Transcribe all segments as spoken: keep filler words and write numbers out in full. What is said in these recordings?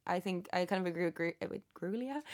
I think I kind of agree with, Gru- with Grulia.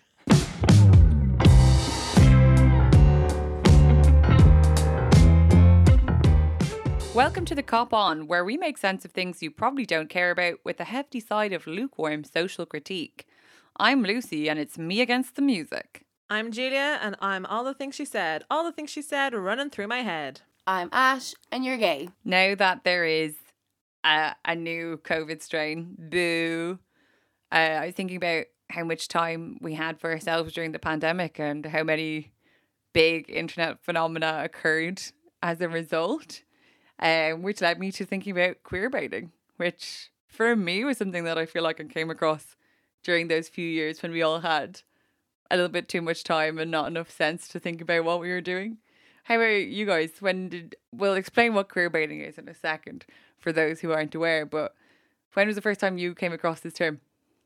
Welcome to the Cop On, where we make sense of things you probably don't care about with a hefty side of lukewarm social critique. I'm Lucy, and it's me against the music. I'm Julia, and I'm all the things she said. All the things she said running through my head. I'm Ash, and you're gay. Now that there is a, a new COVID strain, boo. Uh, I was thinking about how much time we had for ourselves during the pandemic and how many big internet phenomena occurred as a result. Um, which led me to thinking about queer baiting, which for me was something that I feel like I came across during those few years when we all had a little bit too much time and not enough sense to think about what we were doing. How about you guys? When did we'll explain what queer baiting is in a second for those who aren't aware, but when was the first time you came across this term?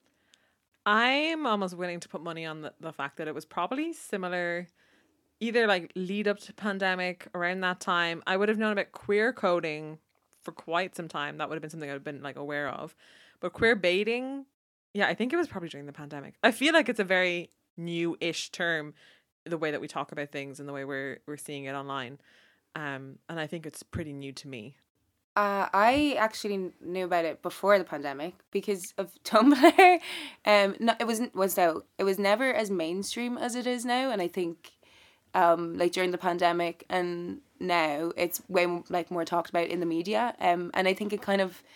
I'm almost willing to put money on the, the fact that it was probably similar, either like lead up to pandemic around that time. I would have known about queer coding for quite some time. That would have been something I would have been like aware of. But queer baiting, yeah, I think it was probably during the pandemic. I feel like it's a very new-ish term, the way that we talk about things and the way we're we're seeing it online. Um, and I think it's pretty new to me. Uh, I actually knew about it before the pandemic because of Tumblr. Um, no, it wasn't was out. It was never as mainstream as it is now, and I think, um, like during the pandemic and now, it's way like more talked about in the media. Um, and I think it kind of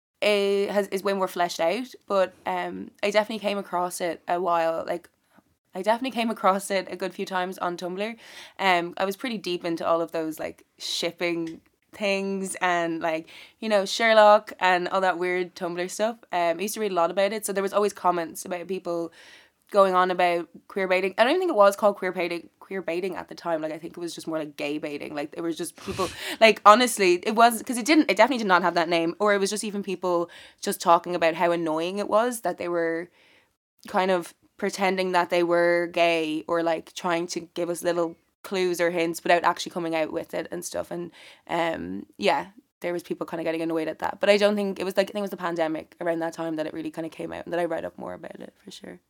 it has is way more fleshed out. But um, I definitely came across it a while like. I definitely came across it a good few times on Tumblr. Um, I was pretty deep into all of those like shipping things and like, you know, Sherlock and all that weird Tumblr stuff. Um, I used to read a lot about it, so there was always comments about people going on about queer baiting. I don't even think it was called queer baiting queer baiting at the time. Like I think it was just more like gay baiting. Like it was just people like honestly it was because it didn't it definitely did not have that name, or it was just even people just talking about how annoying it was that they were kind of pretending that they were gay or like trying to give us little clues or hints without actually coming out with it and stuff. And um yeah, there was people kind of getting annoyed at that. But I don't think it was like I think it was the pandemic around that time that it really kind of came out and that I read up more about it for sure.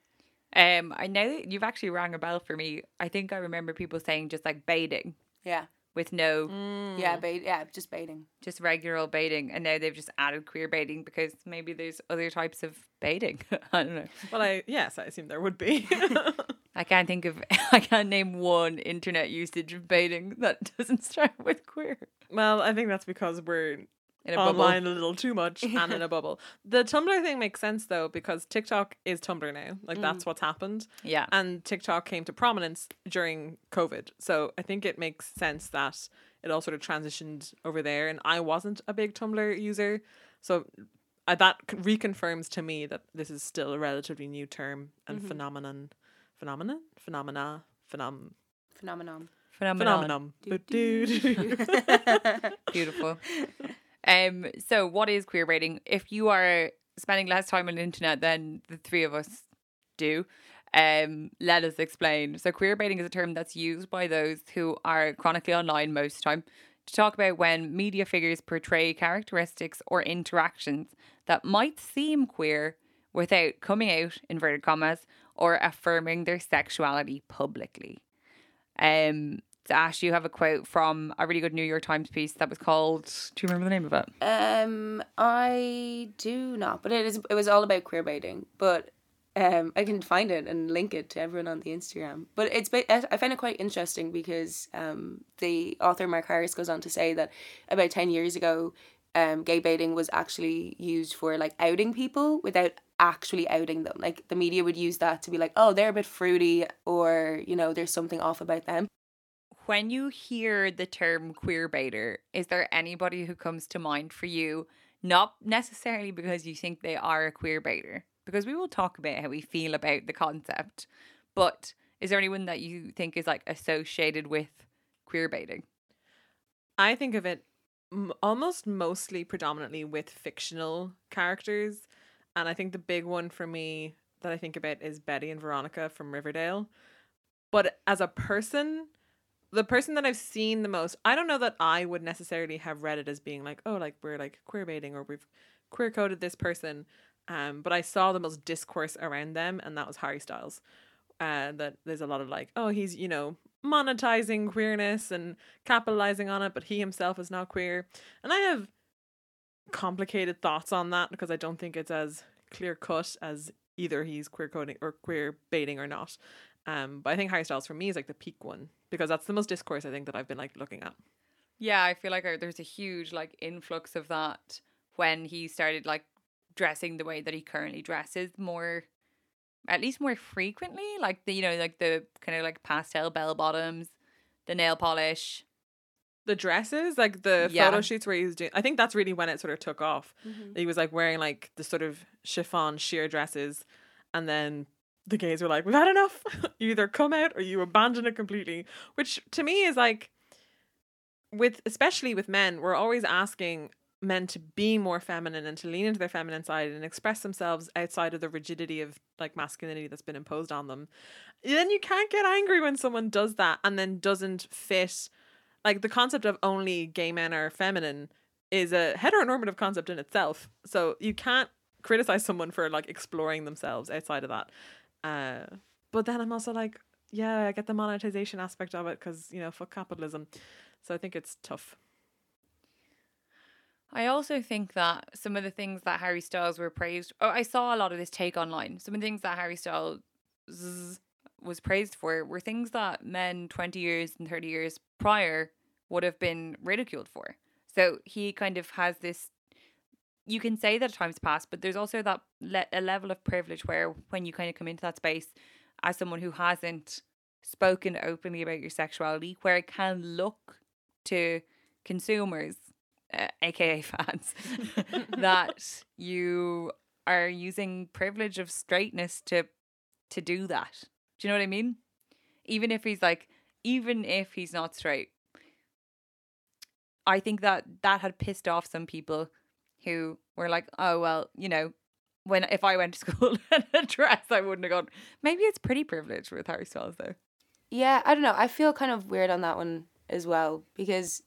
Um, I know that you've actually rang a bell for me. I think I remember people saying just like baiting Yeah. with no Mm. Yeah, bait yeah, just baiting. just regular old baiting, and now they've just added queer baiting because maybe there's other types of baiting. I don't know. Well, I yes, I assume there would be. I can't think of I can't name one internet usage of baiting that doesn't start with queer. Well, I think that's because we're In a online bubble. a little too much and in a bubble. The Tumblr thing makes sense though because TikTok is Tumblr now. Like that's what's happened. Yeah. And TikTok came to prominence during COVID. So I think it makes sense that it all sort of transitioned over there. And I wasn't a big Tumblr user. So uh, that c- reconfirms to me that this is still a relatively new term and phenomenon. Phenomenon? Phenomena. Phenom. Phenomenon. Phenomenon. Phenomenon. Beautiful. Um, so what is queer baiting? If you are spending less time on the internet than the three of us do, um, let us explain. So queer baiting is a term that's used by those who are chronically online most of the time to talk about when media figures portray characteristics or interactions that might seem queer without coming out, inverted commas, or affirming their sexuality publicly. Um, so Ash, you have a quote from a really good New York Times piece that was called, do you remember the name of it? Um, I do not, but it is. It was all about queer baiting. But um, I can find it and link it to everyone on the Instagram. But it's. ba- I I find it quite interesting because um, the author Mark Harris goes on to say that about ten years ago, um, gay baiting was actually used for like outing people without actually outing them. Like the media would use that to be like, oh, they're a bit fruity, or you know, there's something off about them. When you hear the term queer baiter, is there anybody who comes to mind for you? Not necessarily because you think they are a queer baiter, because we will talk about how we feel about the concept. But is there anyone that you think is like associated with queer baiting? I think of it m- almost mostly predominantly with fictional characters. And I think the big one for me that I think about is Betty and Veronica from Riverdale. But as a person, the person that I've seen the most, I don't know that I would necessarily have read it as being like, oh, like we're like queer baiting or we've queer coded this person. Um, but I saw the most discourse around them, and that was Harry Styles. Uh, that there's a lot of like, oh, he's, you know, monetizing queerness and capitalizing on it, but he himself is not queer. And I have complicated thoughts on that because I don't think it's as clear cut as either he's queer coding or queer baiting or not. Um, but I think Harry Styles for me is like the peak one because that's the most discourse I think that I've been like looking at. Yeah, I feel like uh, there's a huge like influx of that when he started like dressing the way that he currently dresses more, at least more frequently. Like the, you know, like the kind of like pastel bell bottoms, the nail polish. The dresses, like the Yeah. photo shoots where he was doing, I think that's really when it sort of took off. Mhm. He was like wearing like the sort of chiffon sheer dresses, and then the gays were like, we've had enough. You either come out or you abandon it completely. Which to me is like, with especially with men, we're always asking men to be more feminine and to lean into their feminine side and express themselves outside of the rigidity of like masculinity that's been imposed on them. Then you can't get angry when someone does that and then doesn't fit. Like the concept of only gay men are feminine is a heteronormative concept in itself. So you can't criticize someone for like exploring themselves outside of that. Uh, but then I'm also like, yeah, I get the monetization aspect of it because, you know, fuck capitalism. So I think it's tough. I also think that some of the things that Harry Styles were praised, oh, I saw a lot of this take online. Some of the things that Harry Styles was praised for were things that men twenty years and thirty years prior would have been ridiculed for. So he kind of has this, you can say that time's passed, but there's also that le- a level of privilege where when you kind of come into that space as someone who hasn't spoken openly about your sexuality, where it can look to consumers, uh, aka fans, that you are using privilege of straightness to to do that. Do you know what I mean? Even if he's like, even if he's not straight, I think that that had pissed off some people who were like, oh, well, you know, when if I went to school in a dress, I wouldn't have gone. Maybe it's pretty privileged with Harry Styles, though. Yeah, I don't know. I feel kind of weird on that one as well because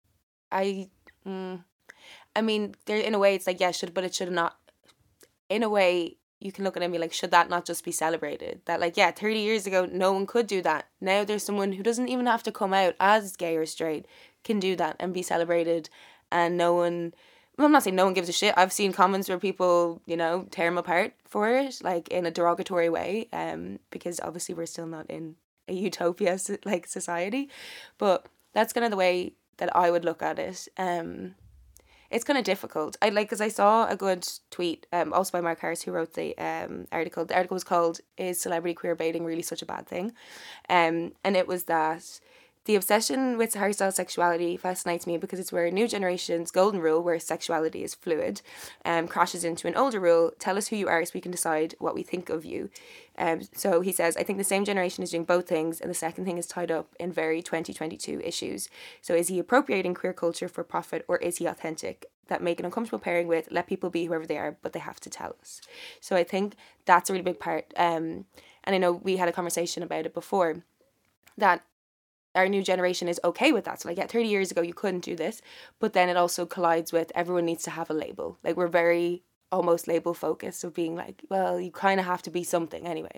I, mm, I mean, there in a way it's like yeah, should but it should not. In a way, you can look at it and be like, should that not just be celebrated? That like yeah, thirty years ago, no one could do that. Now there's someone who doesn't even have to come out as gay or straight can do that and be celebrated, and no one. Well, I'm not saying no one gives a shit. I've seen comments where people, you know, tear him apart for it, like in a derogatory way, um, because obviously we're still not in a utopia like society, but that's kind of the way that I would look at it. Um, it's kind of difficult. I like because I saw a good tweet, um, also by Mark Harris, who wrote the um article. The article was called "Is Celebrity Queer Baiting Really Such a Bad Thing?" Um, and it was that the obsession with Harry Styles' sexuality fascinates me because it's where a new generation's golden rule, where sexuality is fluid, um, crashes into an older rule. Tell us who you are so we can decide what we think of you. Um, so he says, I think the same generation is doing both things, and the second thing is tied up in very twenty twenty-two issues. So is he appropriating queer culture for profit, or is he authentic? That make an uncomfortable pairing with, let people be whoever they are, but they have to tell us. So I think that's a really big part. Um, and I know we had a conversation about it before, that our new generation is okay with that. So like, yeah, thirty years ago you couldn't do this, but then it also collides with everyone needs to have a label. Like we're very almost label focused of being like, well, you kind of have to be something anyway.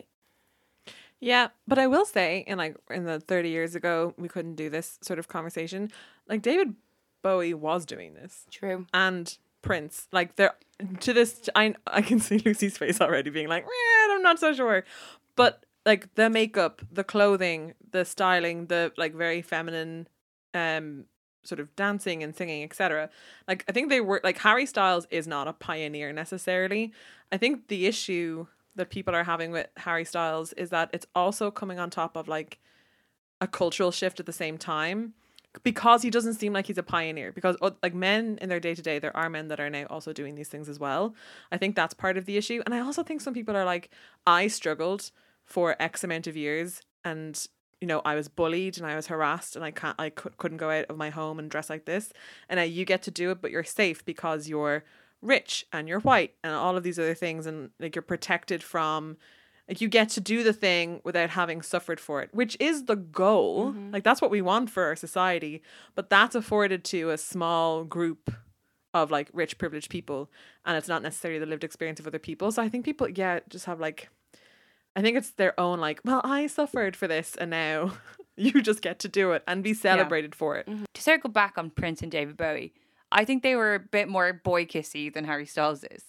Yeah, but I will say, in like in the thirty years ago, we couldn't do this sort of conversation. Like David Bowie was doing this. True. And Prince, like they're to this, I I can see Lucy's face already being like, eh, I'm not so sure, but like the makeup, the clothing, the styling, the like very feminine, um, sort of dancing and singing, et cetera. Like I think they were like Harry Styles is not a pioneer necessarily. I think the issue that people are having with Harry Styles is that it's also coming on top of like a cultural shift at the same time, because he doesn't seem like he's a pioneer, because like men in their day to day, there are men that are now also doing these things as well. I think that's part of the issue. And I also think some people are like, I struggled for X amount of years and, you know, I was bullied and I was harassed and I can't, I c- couldn't go out of my home and dress like this. And now you get to do it, but you're safe because you're rich and you're white and all of these other things. And like, you're protected from, like, you get to do the thing without having suffered for it, which is the goal. Mm-hmm. Like, that's what we want for our society. But that's afforded to a small group of like rich privileged people, and it's not necessarily the lived experience of other people. So I think people, yeah, just have like, I think it's their own like, well, I suffered for this and now you just get to do it and be celebrated yeah. for it. Mm-hmm. To circle back on Prince and David Bowie, I think they were a bit more boy kissy than Harry Styles is.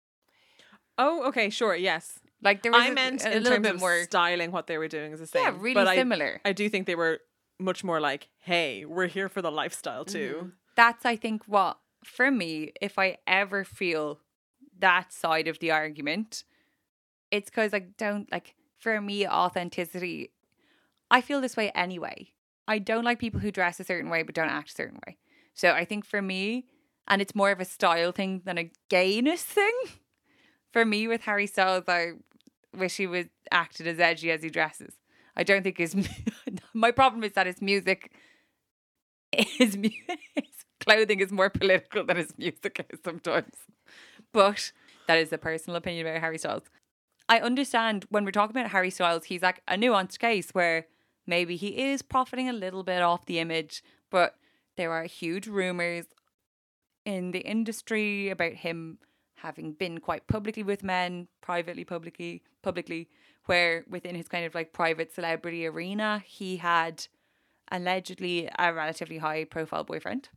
Oh, okay, sure, yes. Like there was I a, meant a, a in little terms bit of more styling what they were doing is the same. Yeah, really but similar. I, I do think they were much more like, hey, we're here for the lifestyle too. Mm-hmm. That's, I think, what, for me, if I ever feel that side of the argument, it's because I don't, like, for me, authenticity, I feel this way anyway. I don't like people who dress a certain way but don't act a certain way. So I think for me, and it's more of a style thing than a gayness thing. For me, with Harry Styles, I wish he was acted as edgy as he dresses. I don't think his... my problem is that his music... His, mu- his clothing is more political than his music is sometimes. But that is a personal opinion about Harry Styles. I understand when we're talking about Harry Styles, he's like a nuanced case where maybe he is profiting a little bit off the image, but there are huge rumours in the industry about him having been quite publicly with men, privately, publicly, publicly, where within his kind of like private celebrity arena, he had allegedly a relatively high profile boyfriend.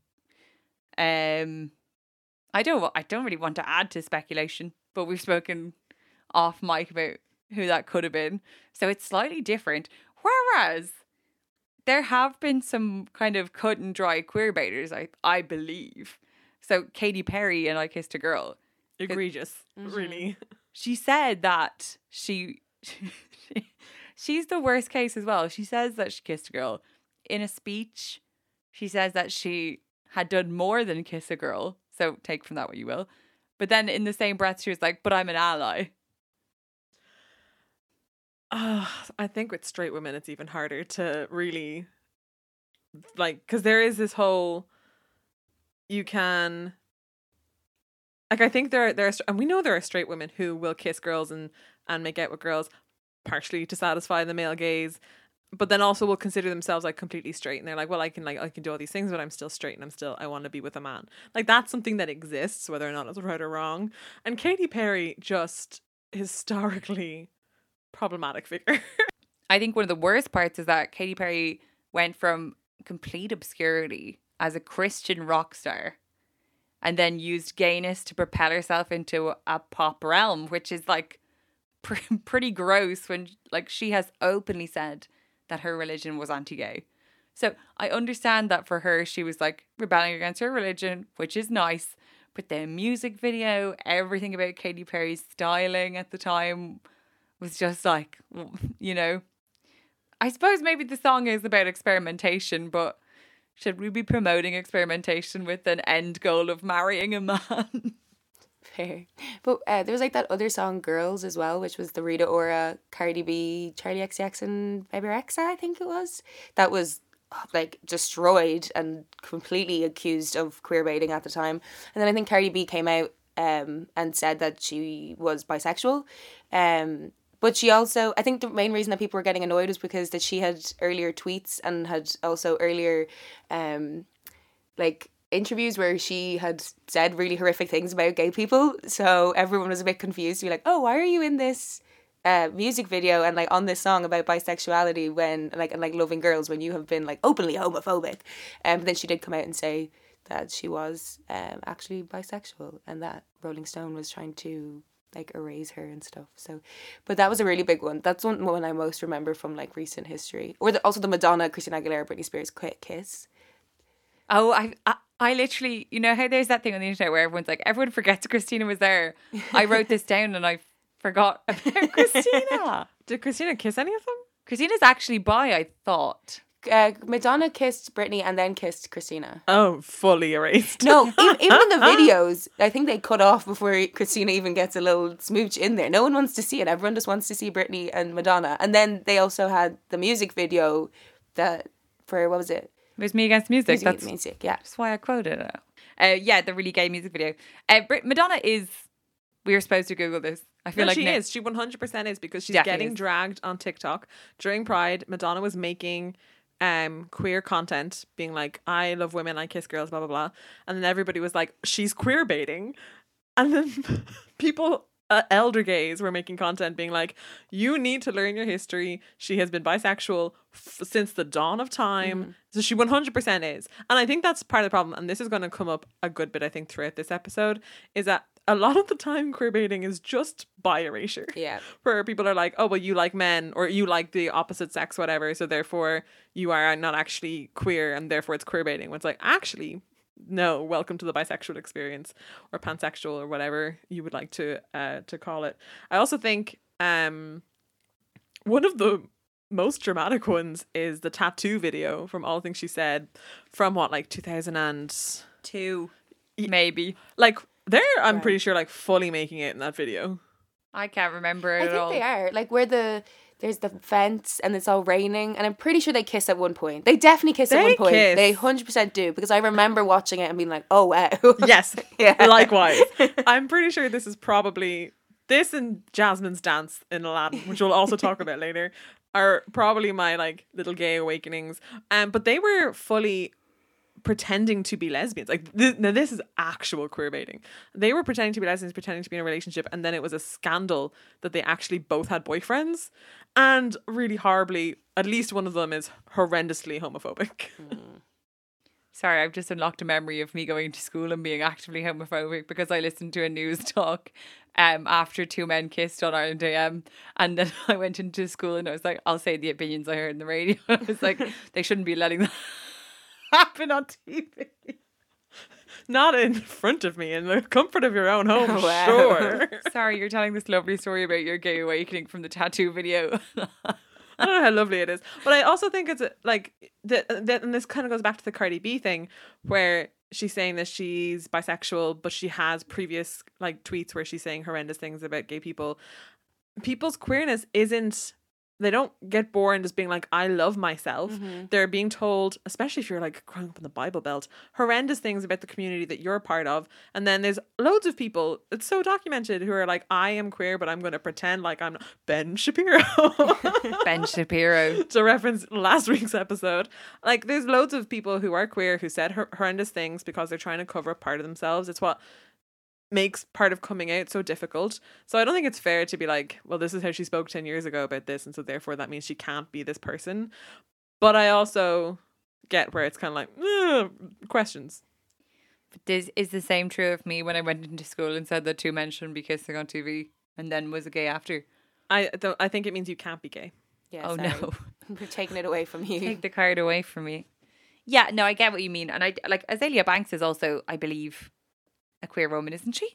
Um, I don't, I don't really want to add to speculation, but we've spoken off mic about who that could have been. So it's slightly different. Whereas there have been some kind of cut and dry queer baiters, I, I believe. So Katy Perry and I Kissed a Girl. Egregious, mm-hmm. really. She said that she, she, she's the worst case as well. She says that she kissed a girl. In a speech, she says that she had done more than kiss a girl. So take from that what you will. But then in the same breath, she was like, but I'm an ally. Uh, I think with straight women, it's even harder to really, like, because there is this whole, you can, like, I think there are, there are, and we know there are straight women who will kiss girls and, and make out with girls, partially to satisfy the male gaze, but then also will consider themselves like completely straight, and they're like, well, I can like I can do all these things, but I'm still straight and I'm still I want to be with a man. Like that's something that exists, whether or not it's right or wrong. And Katy Perry just historically problematic figure. I think one of the worst parts is that Katy Perry went from complete obscurity as a Christian rock star and then used gayness to propel herself into a pop realm, which is like pr- pretty gross when like she has openly said that her religion was anti-gay. So I understand that for her, she was like rebelling against her religion, which is nice. But the music video, everything about Katy Perry's styling at the time was just like, you know, I suppose maybe the song is about experimentation, but should we be promoting experimentation with an end goal of marrying a man? Fair. But uh, there was like that other song, Girls, as well, which was the Rita Ora, Cardi B, Charlie X C X and Baby Rexha, I think it was. That was like destroyed and completely accused of queer baiting at the time. And then I think Cardi B came out um, and said that she was bisexual. Um, but she also, I think the main reason that people were getting annoyed was because that she had earlier tweets and had also earlier um, like interviews where she had said really horrific things about gay people. So everyone was a bit confused to be like, oh, why are you in this uh, music video and like on this song about bisexuality when like and like loving girls when you have been like openly homophobic? Um, but then she did come out and say that she was um, actually bisexual and that Rolling Stone was trying to like erase her and stuff. So, but that was a really big one. That's one one I most remember from like recent history. Or the, also the Madonna, Christina Aguilera, Britney Spears quick kiss. Oh, I, I I literally, you know how there's that thing on the internet where everyone's like, everyone forgets Christina was there. I wrote this down and I forgot about Christina. Did Christina kiss any of them? Christina's actually bi, I thought. Uh, Madonna kissed Britney and then kissed Christina. Oh, fully erased. No, even, even in the videos, I think they cut off before Christina even gets a little smooch in there. No one wants to see it. Everyone just wants to see Britney and Madonna. And then they also had the music video that for, what was it? It was Me Against Music. Music That's music, yeah. That's why I quoted it. Uh, yeah, the really gay music video. Uh, Brit- Madonna is, we were supposed to Google this. I feel no, like she Nick- is. She one hundred percent is because she's Definitely getting is. dragged on TikTok. During Pride, Madonna was making um queer content being like, I love women, I kiss girls, blah blah blah, and then everybody was like, she's queer baiting, and then people. Uh, elder gays were making content being like, you need to learn your history. She has been bisexual f- since the dawn of time. Mm. So she one hundred percent is. And I think that's part of the problem. And this is going to come up a good bit, I think, throughout this episode, is that a lot of the time queer baiting is just bi erasure. Yeah. Where people are like, oh, well, you like men or you like the opposite sex, whatever. So therefore you are not actually queer and therefore it's queer baiting. When it's like, actually, no, welcome to the bisexual experience or pansexual or whatever you would like to uh to call it. I also think um one of the most dramatic ones is the tattoo video from All Things She Said from what, like two thousand two maybe. Like they're I'm right. pretty sure like fully making it in that video. I can't remember it I at think all. they are. Like where the there's the fence and it's all raining, and I'm pretty sure they kiss at one point. They definitely kiss They at one point. kiss. They one hundred percent do, because I remember watching it and being like, oh wow. Yes. Yeah. Likewise. I'm pretty sure this is probably this and Jasmine's dance in Aladdin, which we'll also talk about later, are probably my like little gay awakenings. Um but they were fully pretending to be lesbians. Like th- now this is actual queer baiting. They were pretending to be lesbians, pretending to be in a relationship, and then it was a scandal that they actually both had boyfriends, and really horribly, at least one of them is horrendously homophobic. Mm. Sorry, I've just unlocked a memory of me going to school and being actively homophobic because I listened to a news talk um after two men kissed on Ireland A M, and then I went into school and I was like, I'll say the opinions I heard in the radio. I was like, they shouldn't be letting that happen on T V. Not in front of me, in the comfort of your own home. Oh, wow. Sure. Sorry, you're telling this lovely story about your gay awakening from the tattoo video. I don't know how lovely it is, but I also think it's like that. That and this kind of goes back to the Cardi B thing, where she's saying that she's bisexual, but she has previous like tweets where she's saying horrendous things about gay people. People's queerness isn't. They don't get born just being like, I love myself. Mm-hmm. They're being told, especially if you're like growing up in the Bible Belt, horrendous things about the community that you're a part of. And then there's loads of people, it's so documented, who are like, I am queer, but I'm going to pretend like I'm not. Ben Shapiro. Ben Shapiro. To reference last week's episode. Like, there's loads of people who are queer who said hor- horrendous things because they're trying to cover up part of themselves. It's what makes part of coming out so difficult. So I don't think it's fair to be like, well, this is how she spoke ten years ago about this, and so therefore that means she can't be this person. But I also get where it's kind of like, ugh, questions. This is the same true of me when I went into school and said that two men shouldn't be kissing on T V and then was a gay after. I th- I think it means you can't be gay. Yeah, Oh sorry. no. We're taking it away from you. Take the card away from me. Yeah, no, I get what you mean. And I like Azalea Banks is also, I believe, a queer woman, isn't she?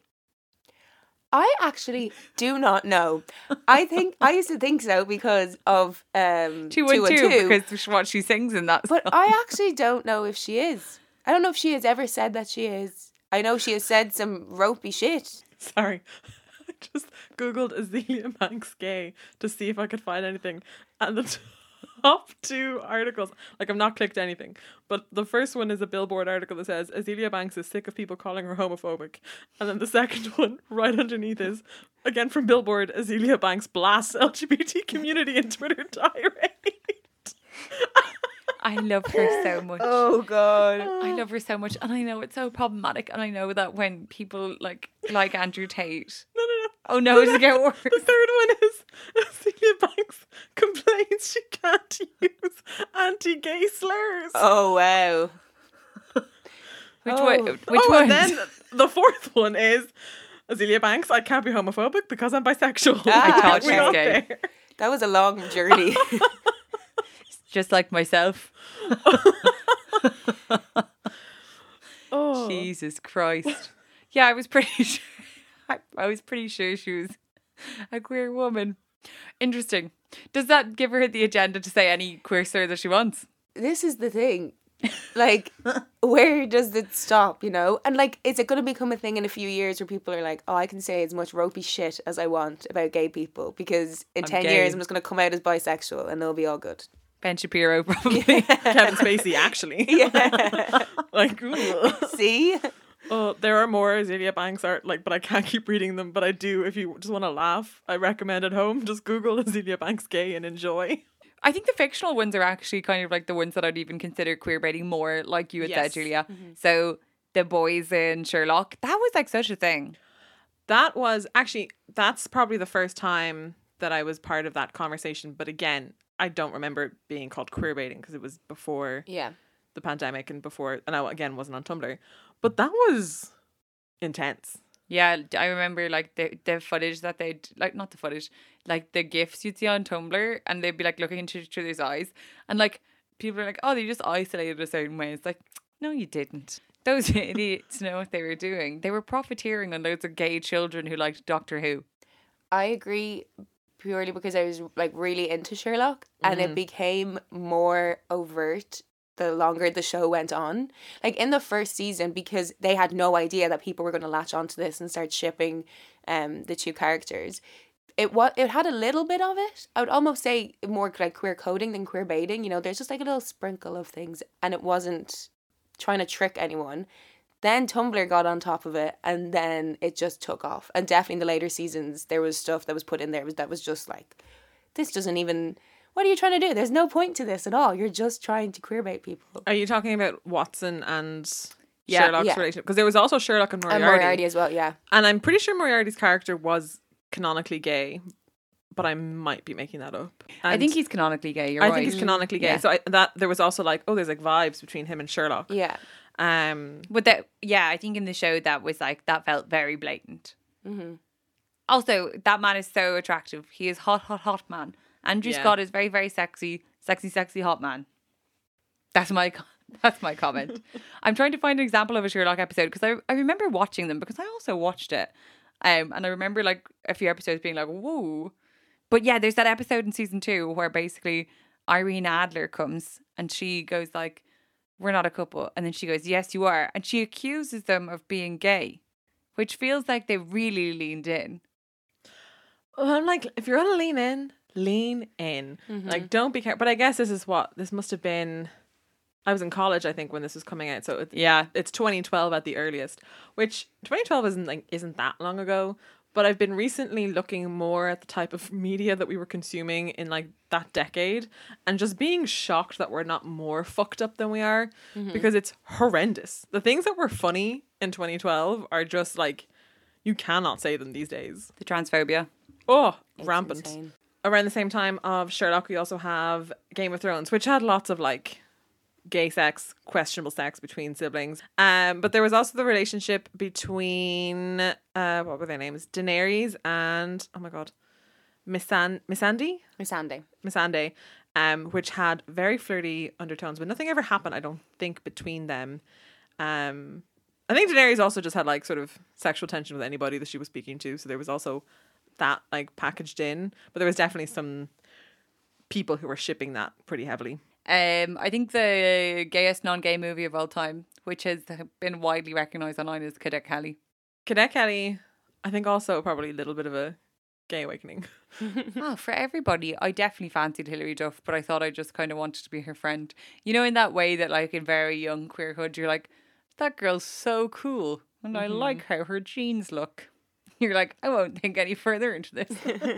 I actually do not know. I think I used to think so because of um Two and two, because what she sings in that song. But I actually don't know if she is. I don't know if she has ever said that she is. I know she has said some ropey shit. Sorry. I just Googled Azalea Banks gay to see if I could find anything. And the top two articles, like I've not clicked anything, but the first one is a Billboard article that says Azalea Banks is sick of people calling her homophobic. And then the second one right underneath is, again from Billboard, Azalea Banks blasts L G B T community in Twitter tirade. I love her so much. Oh God. I love her so much, and I know it's so problematic, and I know that when people like like Andrew Tate. No, no, no. Oh no, it'll get worse. The third one is Azalea Banks complains she can't use anti-gay slurs. Oh wow. Which Oh. one? Which oh, one? and then the fourth one is Azalea Banks, I can't be homophobic because I'm bisexual. Ah, I thought We she got was gay. there. That was a long journey. Just like myself. Oh. Jesus Christ. Yeah, I was pretty sure. I, I was pretty sure she was a queer woman. Interesting. Does that give her the agenda to say any queer slur that she wants? This is the thing. Like, where does it stop, you know? And like, is it going to become a thing in a few years where people are like, oh, I can say as much ropey shit as I want about gay people because in I'm ten gay. years I'm just going to come out as bisexual and they'll be all good. Ben Shapiro, probably. Kevin Spacey, actually. Yeah. Like, ooh. See? Oh, there are more Azalea Banks art, like, but I can't keep reading them. But I do, if you just want to laugh, I recommend at home, just Google Azalea Banks gay and enjoy. I think the fictional ones are actually kind of like the ones that I'd even consider queer baiting more, like you had said, Yes. Julia. So the boys in Sherlock, that was like such a thing. That was actually, that's probably the first time that I was part of that conversation. But again, I don't remember it being called queer baiting because it was before Yeah. the pandemic and before, and I again wasn't on Tumblr. But that was intense. Yeah, I remember like the the footage that they'd like not the footage, like the gifs you'd see on Tumblr, and they'd be like looking into each other's eyes, and like people are like, oh, they just isolated a certain way. It's like, no, you didn't. Those idiots know what they were doing. They were profiteering on loads of gay children who liked Doctor Who. I agree purely because I was like really into Sherlock and it became more overt the longer the show went on. Like in the first season, because they had no idea that people were going to latch onto this and start shipping um the two characters. It was it had a little bit of it. I would almost say more like queer coding than queer baiting. You know, there's just like a little sprinkle of things, and it wasn't trying to trick anyone. Then Tumblr got on top of it, and then it just took off. And definitely in the later seasons, there was stuff that was put in there that was just like, this doesn't even. What are you trying to do? There's no point to this at all. You're just trying to queerbait people. Are you talking about Watson and Yeah, Sherlock's yeah. relationship? Because there was also Sherlock and Moriarty. And Moriarty as well, yeah. And I'm pretty sure Moriarty's character was canonically gay, but I might be making that up. I And think he's canonically gay. You're I right. think he's canonically gay. Yeah. So I, that there was also like, oh, there's like vibes between him and Sherlock. Yeah. Um, But that, yeah, I think in the show that was like that felt very blatant. Mm-hmm. Also, that man is so attractive. He is hot, hot, hot man. Andrew Yeah. Scott is very, very sexy, sexy, sexy, hot man. That's my co- that's my comment. I'm trying to find an example of a Sherlock episode because I I remember watching them because I also watched it, um, and I remember like a few episodes being like, whoa. But yeah, there's that episode in season two where basically Irene Adler comes and she goes like, we're not a couple. And then she goes, yes, you are. And she accuses them of being gay, which feels like they really leaned in. well, I'm like, if you're gonna lean in, lean in. Like, don't be careful. But I guess this is what this must have been. I was in college, I think, when this was coming out. So it, Yeah. it's twenty twelve at the earliest, which twenty twelve isn't like isn't that long ago. But I've been recently looking more at the type of media that we were consuming in like that decade and just being shocked that we're not more fucked up than we are because it's horrendous. The things that were funny in twenty twelve are just like, you cannot say them these days. The transphobia. Oh, It's rampant. insane. Around the same time of Sherlock, we also have Game of Thrones, which had lots of like gay sex, questionable sex between siblings. Um, but there was also the relationship between uh, what were their names? Daenerys and oh my god, Missan Missandei, Missandei. Missandei, um, which had very flirty undertones, but nothing ever happened. I don't think between them. Um, I think Daenerys also just had like sort of sexual tension with anybody that she was speaking to, so there was also that like packaged in, but there was definitely some people who were shipping that pretty heavily. Um, I think the gayest non-gay movie of all time, which has been widely recognised online, is Cadet Kelly. Cadet Kelly, I think also probably a little bit of a gay awakening. Oh, for everybody, I definitely fancied Hilary Duff, but I thought I just kind of wanted to be her friend. You know, in that way that like in very young queerhood, you're like, that girl's so cool, and I like how her jeans look. You're like, I won't think any further into this.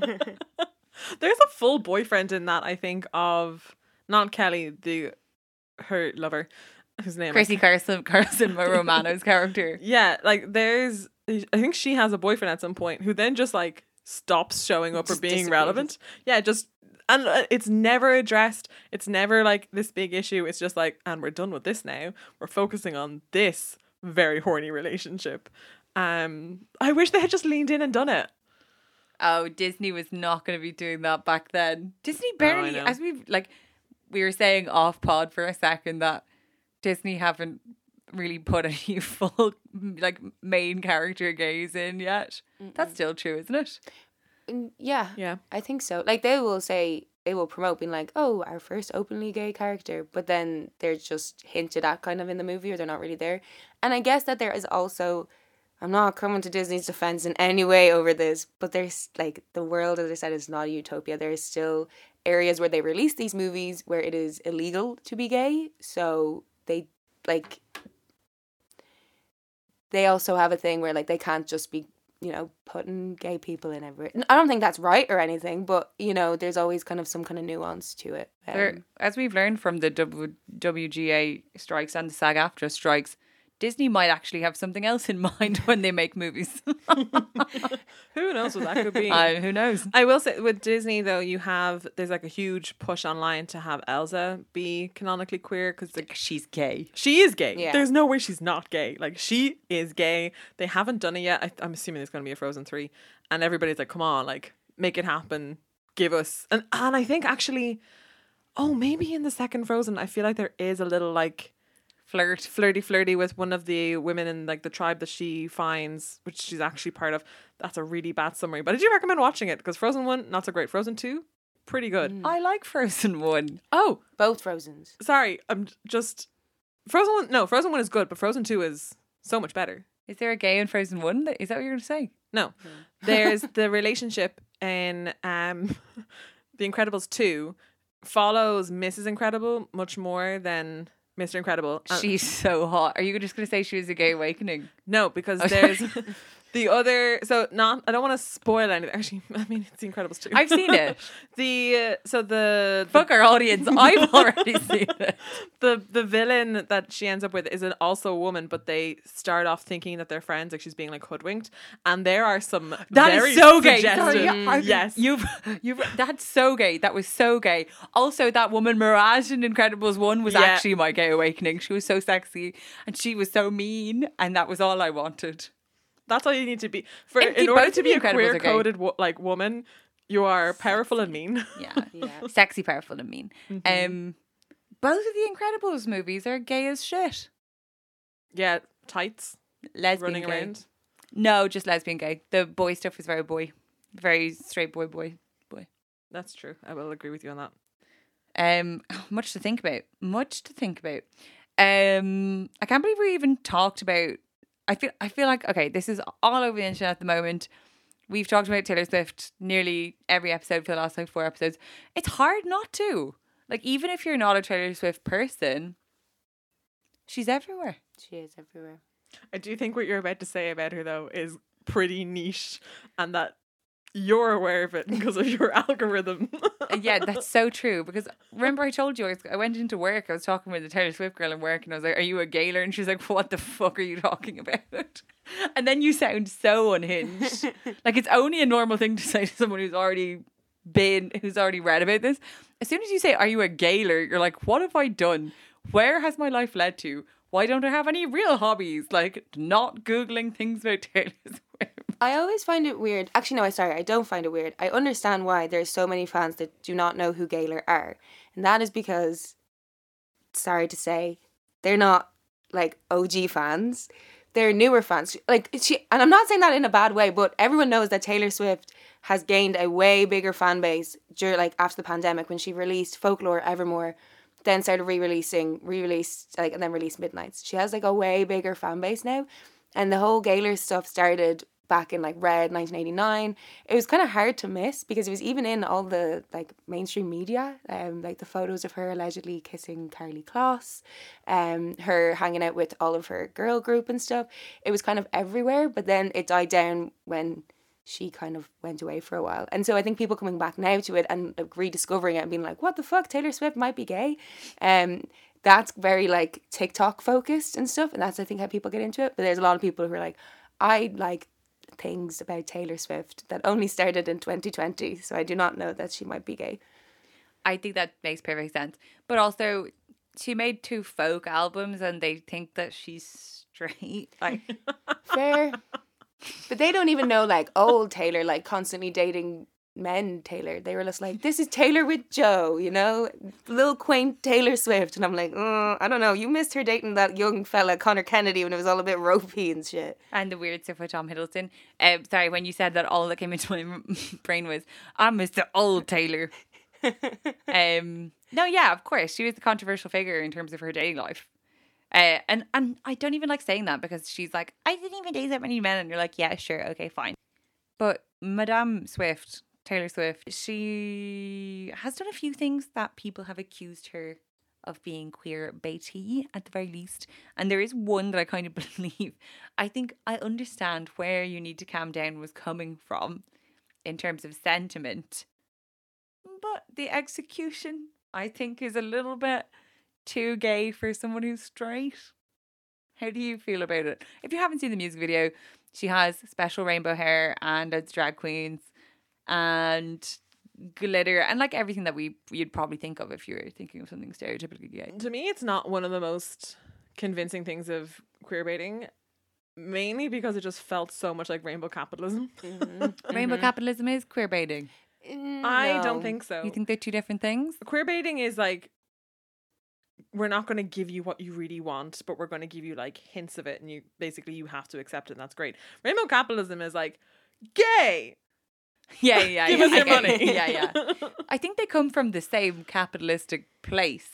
There's a full boyfriend in that, I think, of not Kelly, the her lover, whose name I Chrissy Carson, Carson Romano's character. Yeah, like there's, I think she has a boyfriend at some point who then just like stops showing up or Just being disappears. relevant. Yeah, just, and uh, it's never addressed. It's never like this big issue. It's just like, and we're done with this now. We're focusing on this very horny relationship. Um, I wish they had just leaned in and done it. Oh, Disney was not going to be doing that back then. Disney barely, know. as we like, we were saying off pod for a second that Disney haven't really put any full like main character gays in yet. That's still true, isn't it? Mm, Yeah, Yeah. I think so. Like they will say, they will promote being like, oh, our first openly gay character, but then they're just hinted at kind of in the movie or they're not really there. And I guess that there is also, I'm not coming to Disney's defense in any way over this, but there's like the world, as I said, is not a utopia. There is still areas where they release these movies where it is illegal to be gay. So they like, they also have a thing where like they can't just be you know, putting gay people in every. I don't think that's right or anything, but you know, there's always kind of some kind of nuance to it. Um, There, as we've learned from the w- WGA strikes and the SAG-AFTRA strikes, Disney might actually have something else in mind when they make movies. Who knows what that could be? uh, who knows? I will say with Disney though, you have there's like a huge push online to have Elsa be canonically queer because like She's gay. she is gay. Yeah. There's no way she's not gay. Like she is gay. They haven't done it yet. I, I'm assuming there's going to be a Frozen three, and everybody's like, "Come on, like make it happen. Give us." And and I think actually, oh maybe in the second Frozen, I feel like there is a little like Flirt. flirty flirty with one of the women in like the tribe that she finds, which she's actually part of. That's a really bad summary, but I do recommend watching it because Frozen one not so great. Frozen two, pretty good. I like Frozen one. Oh, both Frozens. sorry, I'm just Frozen one. No, Frozen one is good, but Frozen two is so much better. Is there a gay in Frozen one? Is that what you're going to say? No, there's the relationship in um, The Incredibles two follows Missus Incredible much more than Mister Incredible. Uh, She's so hot. Are you just going to say she was a gay awakening? No, because Oh, there's the other. So not. I don't want to spoil anything. Actually, I mean it's The Incredibles too. I've seen it. the uh, so the, the Fuck our audience. I've already seen it. the the villain that she ends up with is an, also a woman, but they start off thinking that they're friends, like she's being like hoodwinked, and there are some That very is so gay. suggestive- Sorry, yeah, I- yes, You've, you've, that's so gay. That was so gay. Also, that woman Mirage in Incredibles one was Yeah. actually my gay awakening. She was so sexy and she was so mean, and that was all I wanted. that's all you need to be for Indeed, in order both to of be the a Incredibles queer are gay. coded wo- like woman. You are powerful and mean. Yeah. Yeah. Sexy, powerful, and mean. Um, both of the Incredibles movies are gay as shit. Yeah, tights Lesbian running gay. around. No, just lesbian gay. The boy stuff is very boy. Very straight boy boy. That's true. I will agree with you on that. Um, much to think about. Much to think about. Um, I can't believe we even talked about. I feel. I feel like okay. This is all over the internet at the moment. We've talked about Taylor Swift nearly every episode for the last like four episodes. It's hard not to. Like even if you're not a Taylor Swift person, she's everywhere. She is everywhere. I do think what you're about to say about her though is pretty niche, and that you're aware of it because of your algorithm. Uh, yeah, that's so true. Because remember, I told you I, was, I went into work. I was talking with the Taylor Swift girl in work, and I was like, "Are you a gayer?" And she's like, "What the fuck are you talking about?" And then you sound so unhinged. Like it's only a normal thing to say to someone who's already been, who's already read about this. As soon as you say, "Are you a gayer?" You're like, "What have I done? Where has my life led to? Why don't I have any real hobbies? Like not googling things about Taylor Swift." I always find it weird. Actually, no, I sorry, I don't find it weird. I understand why there's so many fans that do not know who Gaylor are, and that is because, sorry to say, they're not like O G fans. They're newer fans. Like she, and I'm not saying that in a bad way, but everyone knows that Taylor Swift has gained a way bigger fan base during like after the pandemic when she released Folklore, Evermore, then started re-releasing, re-released like and then released Midnights. She has like a way bigger fan base now, and the whole Gaylor stuff started back in like Red nineteen eighty-nine. It was kind of hard to miss because it was even in all the like mainstream media, um, like the photos of her allegedly kissing Carly Kloss, um, her hanging out with all of her girl group and stuff. It was kind of everywhere, but then it died down when she kind of went away for a while. And so I think people coming back now to it and like, rediscovering it and being like, what the fuck, Taylor Swift might be gay. Um, that's very like TikTok focused and stuff, and that's I think how people get into it. But there's a lot of people who are like, I like things about Taylor Swift that only started in twenty twenty, so I do not know that she might be gay. I think that makes perfect sense. But also, she made two folk albums and they think that she's straight. Like, Fair. But they don't even know like old Taylor, like constantly dating men Taylor. They were just like, this is Taylor with Joe, you know? Little quaint Taylor Swift. And I'm like, mm, I don't know. You missed her dating that young fella, Connor Kennedy, when it was all a bit ropey and shit. and the weird stuff with Tom Hiddleston. Um, sorry, when you said that, all that came into my brain was, I'm Mister Old Taylor. um, no, yeah, of course. She was the controversial figure in terms of her dating life. Uh, and, and I don't even like saying that because she's like, I didn't even date that many men. And you're like, yeah, sure, okay, fine. But Madame Swift, Taylor Swift, she has done a few things that people have accused her of being queer baity at the very least. And there is one that I kind of believe. I think I understand where You Need to Calm Down was coming from in terms of sentiment. But the execution, I think, is a little bit too gay for someone who's straight. How do you feel about it? If you haven't seen the music video, she has special rainbow hair and it's drag queens and glitter and like everything that we you'd probably think of if you were thinking of something stereotypically gay. To me, it's not one of the most convincing things of queer baiting, mainly because it just felt so much like rainbow capitalism. Mm-hmm. Rainbow mm-hmm. capitalism is queer baiting. No. I don't think so. You think they're two different things? Queer baiting is like, we're not going to give you what you really want, but we're going to give you like hints of it, and you basically you have to accept it, and that's great. Rainbow capitalism is like, gay. Yeah, yeah, Give yeah. us your money. yeah, yeah. I think they come from the same capitalistic place.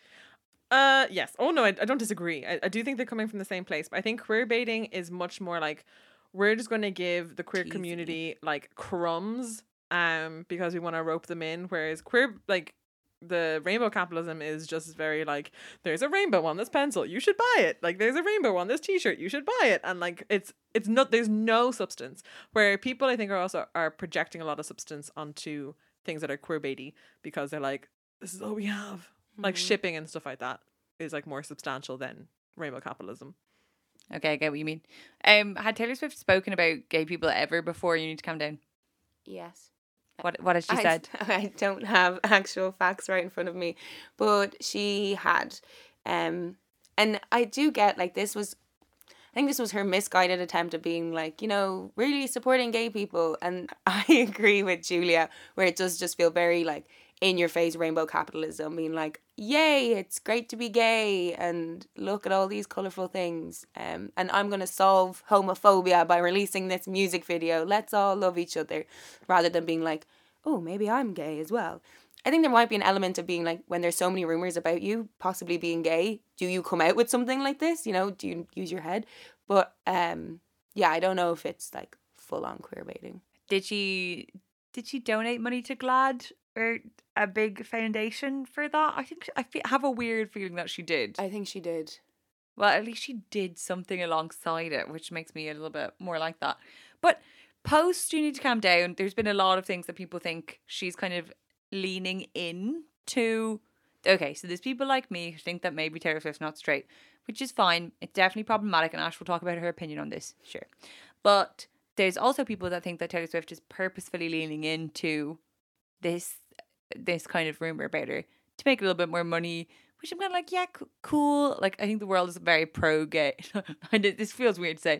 Uh, yes. Oh no, I, I don't disagree. I, I do think they're coming from the same place, but I think queer baiting is much more like, we're just going to give the queer Teasy. community like crumbs, um, because we want to rope them in. Whereas queer, like, the rainbow capitalism is just very like, there's a rainbow on this pencil, you should buy it. Like, there's a rainbow on this t-shirt, you should buy it. And like, it's it's not, there's no substance. Where people, I think, are also are projecting a lot of substance onto things that are queer baity, because they're like, this is all we have. Mm-hmm. Like shipping and stuff like that is like more substantial than rainbow capitalism. Okay, I get what you mean. Um, had Taylor Swift spoken about gay people ever before You Need to Calm Down? Yes. What what has she I, said? I don't have actual facts right in front of me, but she had. Um, and I do get, like, this was, I think this was her misguided attempt at being like, you know, really supporting gay people. And I agree with Julia, where it does just feel very like in your face rainbow capitalism, being like, yay, it's great to be gay and look at all these colourful things. Um, and I'm going to solve homophobia by releasing this music video. Let's all love each other, rather than being like, oh, maybe I'm gay as well. I think there might be an element of being like, when there's so many rumours about you possibly being gay, do you come out with something like this? You know, do you use your head? But um, yeah, I don't know if it's like full on queer baiting. Did she did she donate money to GLAAD or a big foundation for that? I think I fe- have a weird feeling that she did. I think she did. Well, at least she did something alongside it, which makes me a little bit more like that. But post You Need to Calm Down, there's been a lot of things that people think she's kind of leaning in to. Okay, so there's people like me who think that maybe Taylor Swift's not straight, which is fine. It's definitely problematic, and Ash will talk about her opinion on this, sure. But there's also people that think that Taylor Swift is purposefully leaning into this this kind of rumor about her to make a little bit more money, which I'm kind of like, yeah, c- cool. Like, I think the world is very pro-gay. And it, this feels weird to say.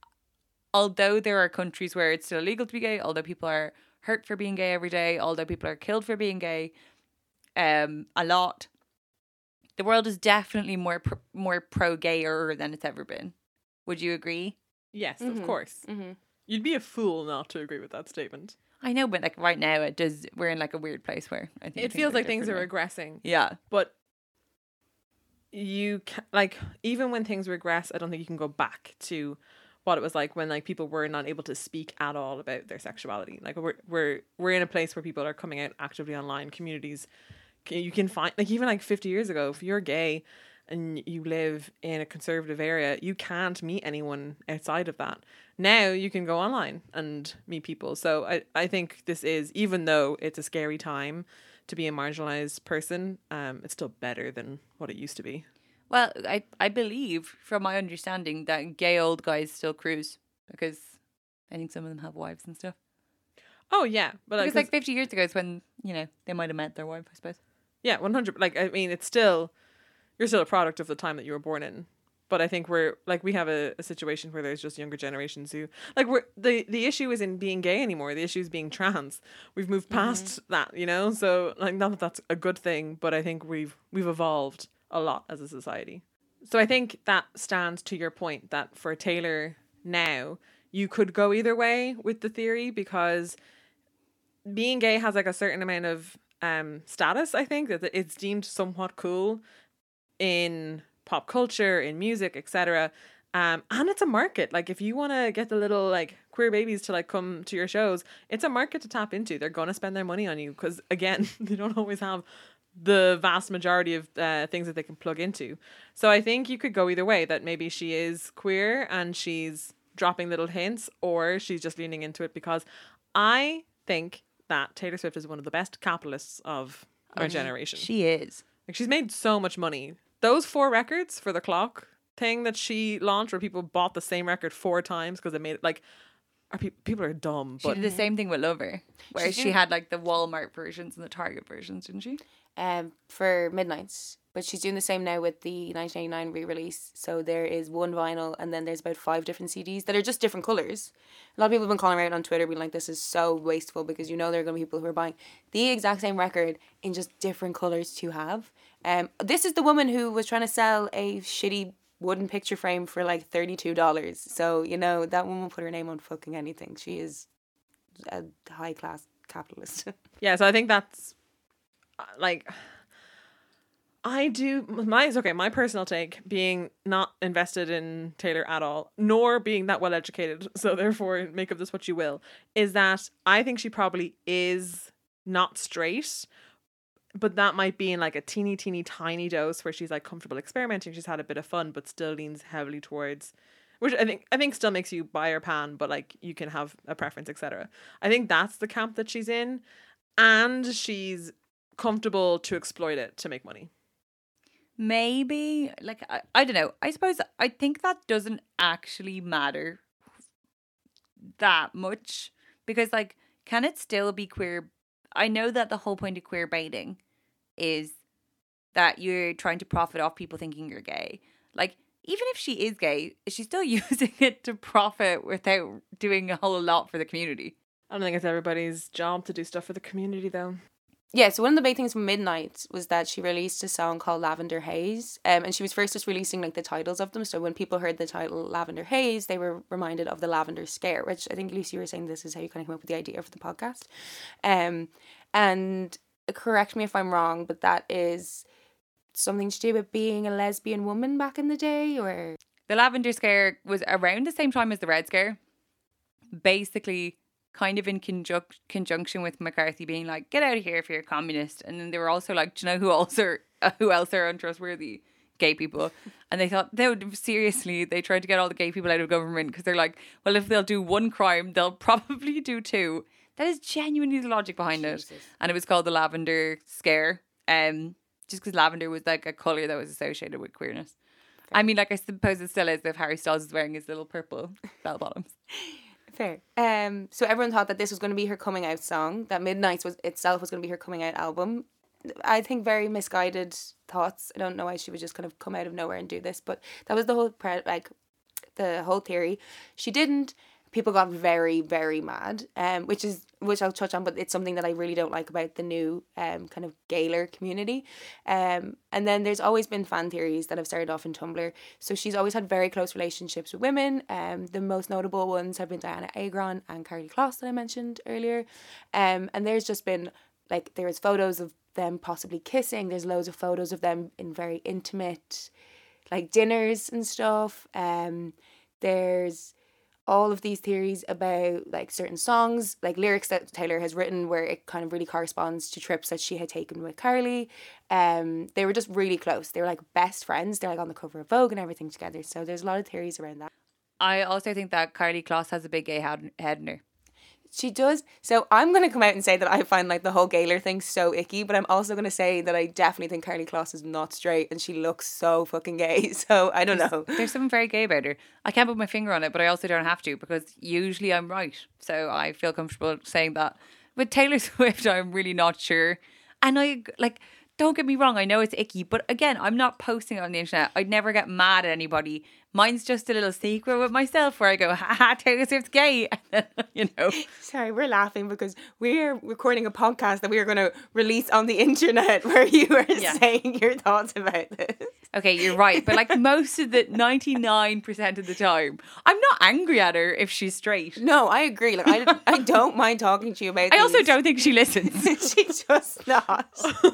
Although there are countries where it's still illegal to be gay, although people are hurt for being gay every day, although people are killed for being gay, um, a lot, the world is definitely more pro- more pro-gayer than it's ever been. Would you agree? Yes, mm-hmm. of course. Mm-hmm. You'd be a fool not to agree with that statement. I know, but like right now, it does. We're in like a weird place where I think it feels like things are regressing. Yeah, but you can, like, even when things regress, I don't think you can go back to what it was like when like people were not able to speak at all about their sexuality. Like, we're we're we're in a place where people are coming out actively online. Communities, you can find, like, even like fifty years ago, if you're gay and you live in a conservative area, you can't meet anyone outside of that. Now you can go online and meet people. So I, I think this is, even though it's a scary time to be a marginalized person, um, it's still better than what it used to be. Well, I, I believe, from my understanding, that gay old guys still cruise, because I think some of them have wives and stuff. Oh, yeah. But because like fifty years ago is when, you know, they might have met their wife, I suppose. Yeah, one hundred. Like, I mean, it's still, you're still a product of the time that you were born in. But I think we're, like, we have a, a situation where there's just younger generations who, like, we're, the, the issue isn't being gay anymore. The issue is being trans. We've moved past mm-hmm. that, you know? So, like, not that that's a good thing, but I think we've we've evolved a lot as a society. So I think that stands to your point that for Taylor now, you could go either way with the theory, because being gay has, like, a certain amount of um status, I think, that it's deemed somewhat cool in pop culture, in music, et cetera. Um, and it's a market. Like, if you want to get the little, like, queer babies to, like, come to your shows, it's a market to tap into. They're going to spend their money on you because, again, they don't always have the vast majority of uh, things that they can plug into. So I think you could go either way, that maybe she is queer and she's dropping little hints, or she's just leaning into it, because I think that Taylor Swift is one of the best capitalists of our generation. She is. Like, she's made so much money. Those four records for the clock thing that she launched, where people bought the same record four times because they made it, like, are pe- people are dumb. She But did the same thing with Lover, where She she did. had like the Walmart versions and the Target versions, didn't she? Um, for Midnights. But she's doing the same now with the nineteen eighty-nine re-release. So there is one vinyl and then there's about five different C Ds that are just different colours. A lot of people have been calling her out on Twitter being like, this is so wasteful, because you know there are going to be people who are buying the exact same record in just different colours to have. Um, this is the woman who was trying to sell a shitty wooden picture frame for like thirty-two dollars. So, you know, that woman put her name on fucking anything. She is a high class capitalist. yeah, so I think that's uh, like, I do, my, okay, my personal take, being not invested in Taylor at all, nor being that well educated, so therefore make of this what you will, is that I think she probably is not straight, but that might be in like a teeny, teeny, tiny dose where she's like comfortable experimenting, she's had a bit of fun, but still leans heavily towards, which I think I think still makes you buy her pan, but like you can have a preference, et cetera. I think that's the camp that she's in, and she's comfortable to exploit it to make money. Maybe, like, I, I don't know. I suppose I think that doesn't actually matter that much, because, like, can it still be queer? I know that the whole point of queer baiting is that you're trying to profit off people thinking you're gay. Like, even if she is gay, she's still using it to profit without doing a whole lot for the community. I don't think it's everybody's job to do stuff for the community, though. Yeah, so one of the big things from Midnight was that she released a song called Lavender Haze. Um, and she was first just releasing like the titles of them. So when people heard the title Lavender Haze, they were reminded of the Lavender Scare, which I think, Lucy, you were saying this is how you kind of came up with the idea for the podcast. Um, and correct me if I'm wrong, but that is something to do with being a lesbian woman back in the day, or... The Lavender Scare was around the same time as the Red Scare. Basically, kind of in conjunc- conjunction with McCarthy being like, get out of here if you're a communist. And then they were also like, do you know who also uh, who else are untrustworthy? Gay people. And they thought, no, seriously, they tried to get all the gay people out of government because they're like, well, if they'll do one crime, they'll probably do two. That is genuinely the logic behind Jesus. it. And it was called the Lavender Scare. Um, just because lavender was like a colour that was associated with queerness. Fair. I mean, like, I suppose it still is if Harry Styles is wearing his little purple bell bottoms. Fair. Um, so everyone thought that this was going to be her coming out song, that Midnight was itself was going to be her coming out album. I think very misguided thoughts. I don't know why she would just kind of come out of nowhere and do this, but that was the whole pre- like the whole theory. She didn't. People got very, very mad, um, which is which I'll touch on, but it's something that I really don't like about the new um kind of Gaylor community. Um, and then there's always been fan theories that have started off in Tumblr. So she's always had very close relationships with women. Um, the most notable ones have been Diana Agron and Karlie Kloss that I mentioned earlier. Um, and there's just been like there is photos of them possibly kissing. There's loads of photos of them in very intimate, like dinners and stuff. Um, there's all of these theories about like certain songs, like lyrics that Taylor has written where it kind of really corresponds to trips that she had taken with Karlie. Um, they were just really close. They were like best friends. They're like on the cover of Vogue and everything together. So there's a lot of theories around that. I also think that Karlie Kloss has a big gay head head in her. She does. So I'm going to come out and say that I find like the whole Gaylor thing so icky, but I'm also going to say that I definitely think Karlie Kloss is not straight and she looks so fucking gay. So I don't know. There's something very gay about her. I can't put my finger on it, but I also don't have to because usually I'm right. So I feel comfortable saying that. With Taylor Swift, I'm really not sure. And I, like, don't get me wrong, I know it's icky, but again, I'm not posting it on the internet. I'd never get mad at anybody. Mine's just a little secret with myself where I go, ha, Taylor Swift's gay. You know. Sorry, we're laughing because we're recording a podcast that we are going to release on the internet where you are yeah. saying your thoughts about this. Okay, you're right. But like most of the ninety-nine percent of the time, I'm not angry at her if she's straight. No, I agree. Like I, I don't mind talking to you about I these. also don't think she listens. She does not.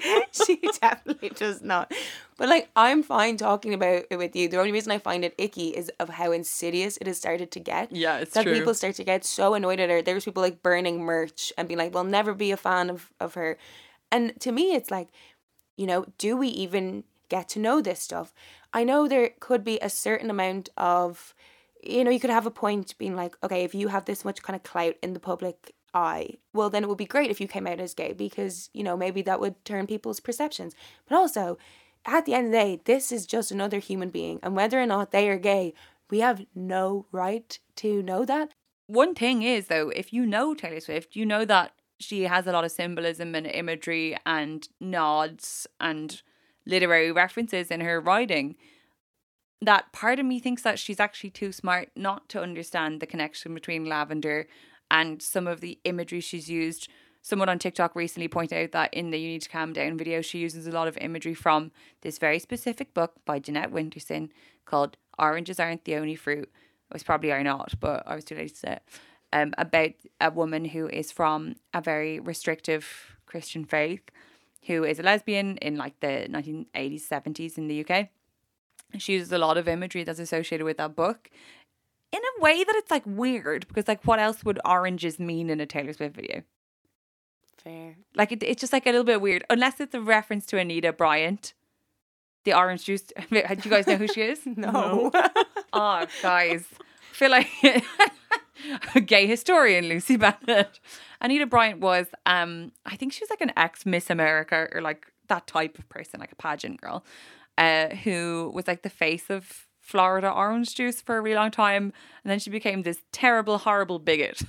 She definitely does not. But like, I'm fine talking about it with you. The only reason I find it icky is of how insidious it has started to get. Yeah, it's that true. That people start to get so annoyed at her. There's people like burning merch and being like, we'll never be a fan of, of her. And to me, it's like, You know, do we even get to know this stuff? I know there could be a certain amount of, you know, you could have a point being like, okay, if you have this much kind of clout in the public eye, well, then it would be great if you came out as gay because, you know, maybe that would turn people's perceptions. But also, at the end of the day, this is just another human being. And whether or not they are gay, we have no right to know that. One thing is, though, if you know Taylor Swift, you know that she has a lot of symbolism and imagery and nods and literary references in her writing. That part of me thinks that she's actually too smart not to understand the connection between lavender and some of the imagery she's used. Someone on TikTok recently pointed out that in the You Need to Calm Down video, she uses a lot of imagery from this very specific book by Jeanette Winterson called Oranges Aren't the Only Fruit. It was probably Are Not, but I was too late to say it. Um, about a woman who is from a very restrictive Christian faith, who is a lesbian in like the nineteen eighties, seventies in the U K. She uses a lot of imagery that's associated with that book in a way that it's like weird because like what else would oranges mean in a Taylor Swift video? Fair. Like it, it's just like a little bit weird unless it's a reference to Anita Bryant, the orange juice. Do you guys know who she is? No. Oh, guys, I feel like a gay historian, Lucy Bennett. Anita Bryant was, um, I think she was like an ex Miss America or like that type of person, like a pageant girl, uh, who was like the face of Florida orange juice for a really long time, and then she became this terrible, horrible bigot.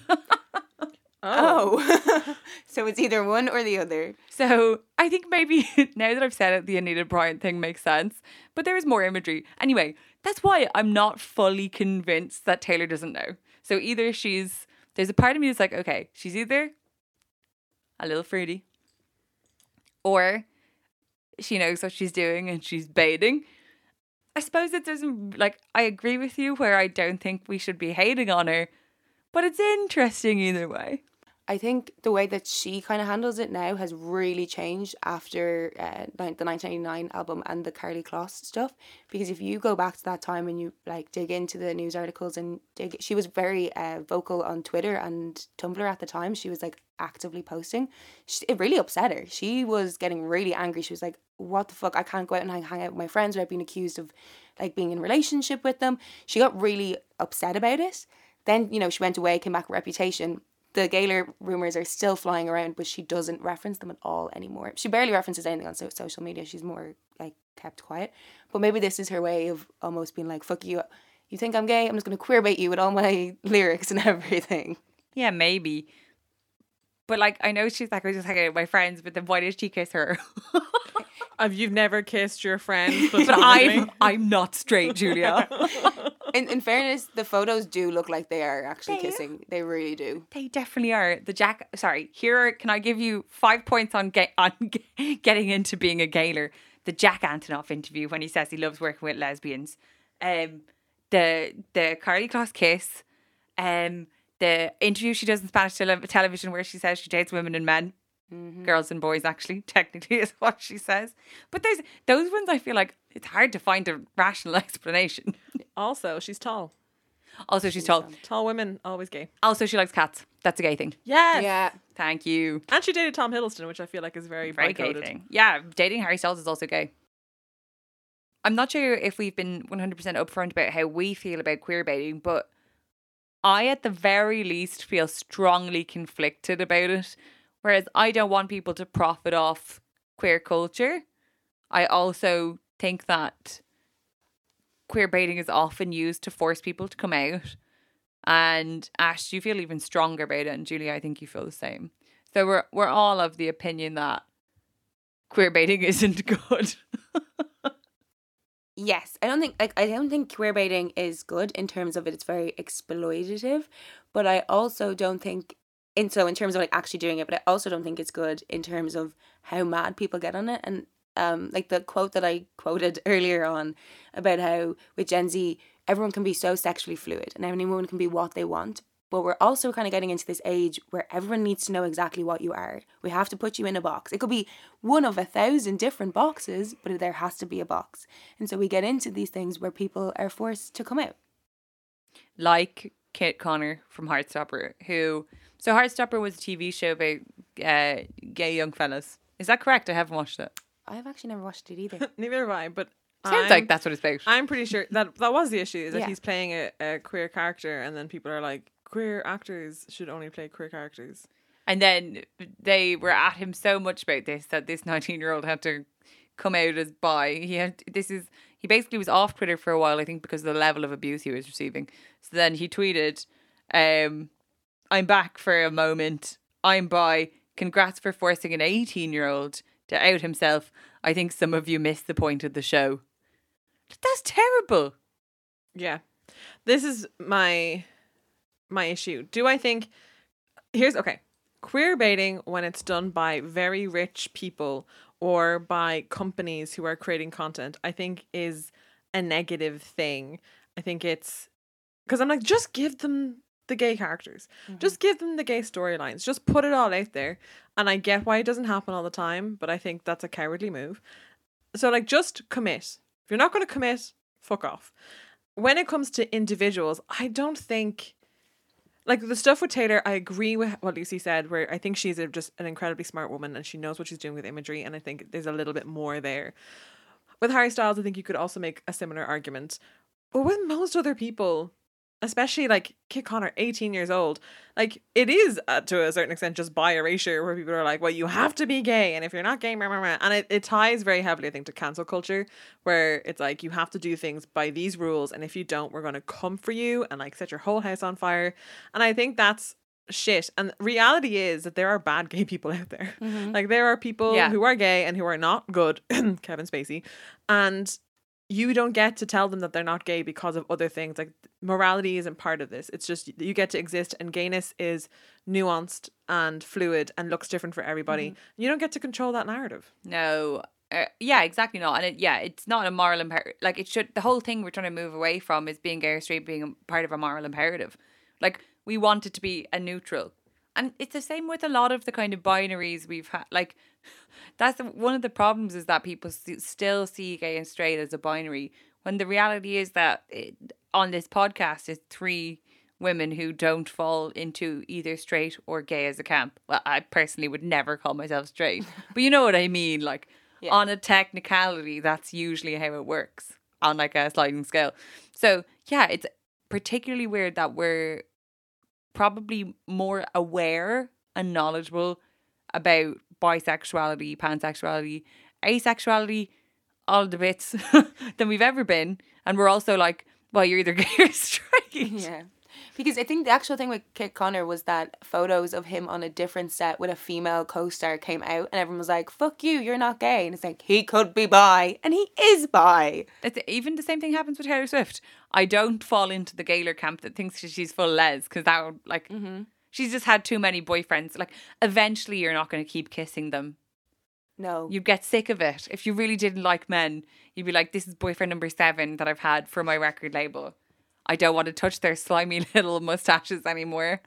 Oh, oh. So it's either one or the other. So I think maybe now that I've said it, the Anita Bryant thing makes sense, but there is more imagery. Anyway, that's why I'm not fully convinced that Taylor doesn't know. So either she's, there's a part of me that's like, okay, she's either a little fruity or she knows what she's doing and she's baiting. I suppose it doesn't, like, I agree with you where I don't think we should be hating on her, but it's interesting either way. I think the way that she kind of handles it now has really changed after uh, the nineteen eighty-nine album and the Karlie Kloss stuff. Because if you go back to that time and you like dig into the news articles and dig, she was very uh, vocal on Twitter and Tumblr at the time. She was like actively posting. She, it really upset her. She was getting really angry. She was like, "What the fuck? I can't go out and hang, hang out with my friends without being accused of like being in a relationship with them." She got really upset about it. Then, you know, she went away, came back with Reputation. The Gaylor rumours are still flying around, but she doesn't reference them at all anymore. She barely references anything on so- social media. She's more, like, kept quiet. But maybe this is her way of almost being like, fuck you, you think I'm gay? I'm just going to queerbait you with all my lyrics and everything. Yeah, maybe. But, like, I know she's like, I was just hanging out with my friends, but then why did she kiss her? Have you never kissed your friend? But I'm, I'm not straight, Julia. In in fairness, the photos do look like they are actually They- kissing. They really do. They definitely are. The Jack, sorry, here, can I give you five points on get, on ge- getting into being a Gaylor? The Jack Antonoff interview when he says he loves working with lesbians. Um, the the Karlie Kloss kiss. Um, the interview she does in Spanish tele- television where she says she dates women and men. Mm-hmm. Girls and boys, actually, technically is what she says. But there's those ones I feel like it's hard to find a rational explanation. Also, she's tall. Also, she's tall. Tall women, always gay. Also, she likes cats. That's a gay thing. Yes. Yeah. Thank you. And she dated Tom Hiddleston, which I feel like is very, Very very gay coded. thing. Yeah, dating Harry Styles is also gay. I'm not sure if we've been one hundred percent upfront about how we feel about queerbaiting, but I, at the very least, feel strongly conflicted about it. Whereas I don't want people to profit off queer culture. I also think that queerbaiting is often used to force people to come out. And Ash, you feel even stronger about it, and Julia, I think you feel the same. So we're we're all of the opinion that queerbaiting isn't good. Yes, I don't think like I don't think queerbaiting is good in terms of it. It's very exploitative, but I also don't think in so in terms of like actually doing it. But I also don't think it's good in terms of how mad people get on it. And um, like the quote that I quoted earlier on about how with Gen Z everyone can be so sexually fluid and anyone can be what they want. But we're also kind of getting into this age where everyone needs to know exactly what you are. We have to put you in a box. It could be one of a thousand different boxes, but there has to be a box. And so we get into these things where people are forced to come out. Like Kit Connor from Heartstopper, who... So Heartstopper was a T V show about uh, gay young fellas. Is that correct? I haven't watched it. I've actually never watched it either. Neither have I, but Sounds I'm, like that's what it's about. I'm pretty sure that that was the issue, is that Yeah. he's playing a, a queer character, and then people are like, queer actors should only play queer characters. And then they were at him so much about this that this nineteen-year-old had to come out as bi. He had this is he basically was off Twitter for a while, I think, because of the level of abuse he was receiving. So then he tweeted, um, "I'm back for a moment. I'm bi. Congrats for forcing an eighteen-year-old to out himself. I think some of you missed the point of the show." That's terrible. Yeah. This is my my issue. Do I think here's okay. Queer baiting, when it's done by very rich people or by companies who are creating content, I think is a negative thing. I think it's because I'm like, just give them the gay characters. Mm-hmm. Just give them the gay storylines. Just put it all out there. And I get why it doesn't happen all the time, but I think that's a cowardly move. So like, just commit. If you're not going to commit, fuck off. When it comes to individuals, I don't think, like the stuff with Taylor, I agree with what Lucy said, where I think she's a, just an incredibly smart woman and she knows what she's doing with imagery, and I think there's a little bit more there. With Harry Styles, I think you could also make a similar argument. But with most other people, especially like Kit Connor, eighteen years old, like it is uh, to a certain extent just bi erasure, where people are like, well, you have to be gay, and if you're not gay, blah, blah, blah. And it, it ties very heavily, I think, to cancel culture, where it's like you have to do things by these rules, and if you don't, we're going to come for you and like set your whole house on fire. And I think that's shit. And reality is that there are bad gay people out there. Mm-hmm. Like there are people yeah. who are gay and who are not good, Kevin Spacey, and you don't get to tell them that they're not gay because of other things. Like morality isn't part of this. It's just you get to exist, and gayness is nuanced and fluid and looks different for everybody. Mm-hmm. You don't get to control that narrative. No. Uh, yeah, exactly not. And it, yeah, it's not a moral imperative. Like it should, the whole thing we're trying to move away from is being gay or straight being a part of a moral imperative. Like we want it to be a neutral. And it's the same with a lot of the kind of binaries we've had. Like, that's the, one of the problems is that people st- still see gay and straight as a binary, when the reality is that it, on this podcast is three women who don't fall into either straight or gay as a camp. Well, I personally would never call myself straight, but you know what I mean? Like, yeah. On a technicality, that's usually how it works on like a sliding scale. So, yeah, it's particularly weird that we're probably more aware and knowledgeable about bisexuality, pansexuality, asexuality, all the bits than we've ever been. And we're also like, well, you're either gay or straight. Yeah. Because I think the actual thing with Kit Connor was that photos of him on a different set with a female co-star came out, and everyone was like, fuck you, you're not gay. And it's like, he could be bi, and he is bi. It's, even the same thing happens with Taylor Swift. I don't fall into the Gaylor camp that thinks she's full les, because that would, like, mm-hmm. she's just had too many boyfriends. Like, eventually you're not going to keep kissing them. No. You'd get sick of it. If you really didn't like men, you'd be like, this is boyfriend number seven that I've had for my record label. I don't want to touch their slimy little mustaches anymore.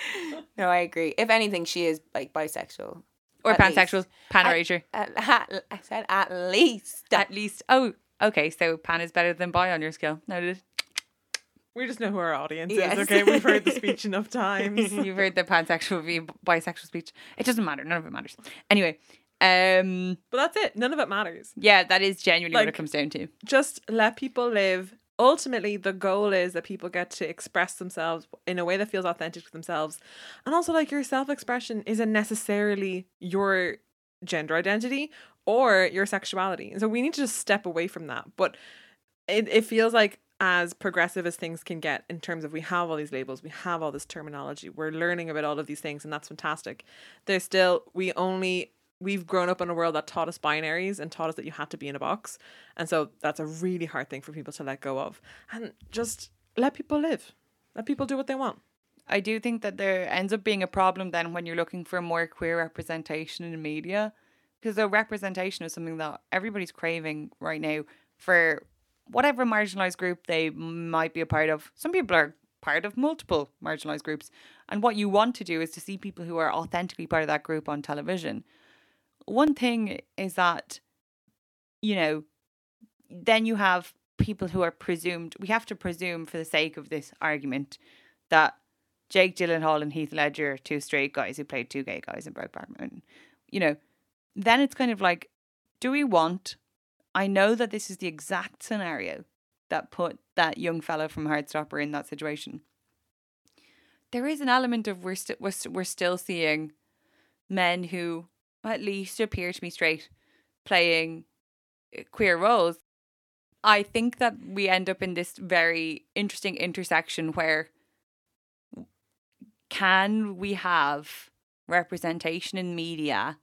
No, I agree. If anything, she is like bisexual. Or pansexual. Pan erasure. I, I, I said at least. At least. Oh, okay. So pan is better than bi on your scale. Noted. We just know who our audience yes. is, okay? We've heard the speech enough times. You've heard the pansexual v bisexual speech. It doesn't matter. None of it matters. Anyway. Um, but that's it. None of it matters. Yeah, that is genuinely like, what it comes down to. Just let people live. Ultimately, the goal is that people get to express themselves in a way that feels authentic to themselves. And also, like, your self-expression isn't necessarily your gender identity or your sexuality. So we need to just step away from that. But it, it feels like as progressive as things can get in terms of we have all these labels, we have all this terminology, we're learning about all of these things, and that's fantastic. There's still, we only... We've grown up in a world that taught us binaries and taught us that you had to be in a box. And so that's a really hard thing for people to let go of. And just let people live. Let people do what they want. I do think that there ends up being a problem then when you're looking for more queer representation in the media. Because the representation is something that everybody's craving right now for whatever marginalised group they might be a part of. Some people are part of multiple marginalised groups. And what you want to do is to see people who are authentically part of that group on television. One thing is that, you know, then you have people who are presumed, we have to presume for the sake of this argument that Jake Gyllenhaal and Heath Ledger are two straight guys who played two gay guys in Brokeback Mountain. You know, then it's kind of like, do we want, I know that this is the exact scenario that put that young fellow from Heartstopper in that situation. There is an element of we're, st- we're, st- we're still seeing men who at least appear to be straight playing queer roles. I think that we end up in this very interesting intersection where can we have representation in media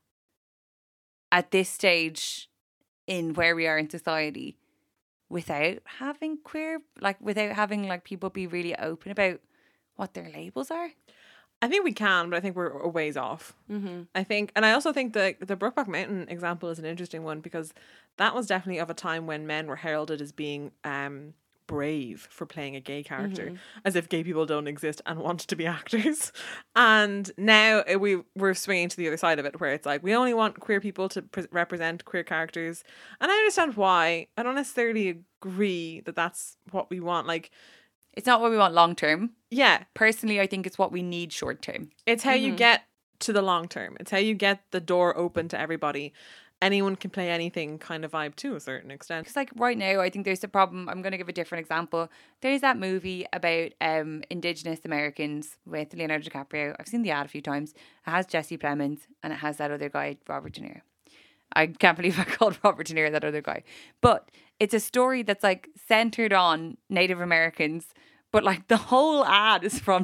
at this stage in where we are in society without having queer, like without having like people be really open about what their labels are? I think we can, but I think we're a ways off. Mm-hmm. I think, and I also think the the Brokeback Mountain example is an interesting one because that was definitely of a time when men were heralded as being um brave for playing a gay character, Mm-hmm. as if gay people don't exist and want to be actors. And now uh, we we're swinging to the other side of it, where it's like we only want queer people to pre- represent queer characters, and I understand why. I don't necessarily agree that that's what we want. Like, It's not what we want long term. yeah, Personally, I think it's what we need short term. it's how you Mhm. get to the long term. It's how you get the door open to everybody. Anyone can play anything kind of vibe to a certain extent. Because like right now, I think there's a problem. I'm going to give a different example. There's that movie about um Indigenous Americans with Leonardo DiCaprio. I've seen the ad a few times. It has Jesse Plemons and it has that other guy, Robert De Niro. I can't believe I called Robert De Niro that other guy. But it's a story that's like centered on Native Americans, but like the whole ad is from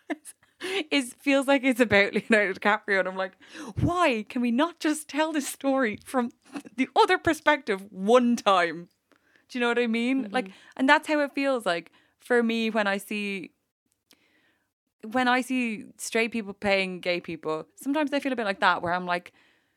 is feels like it's about Leonardo DiCaprio, and I'm like, why can we not just tell this story from the other perspective one time? Do you know what I mean? Mm-hmm. Like, and that's how it feels like for me when I see when I see straight people playing gay people. Sometimes I feel a bit like that, where I'm like,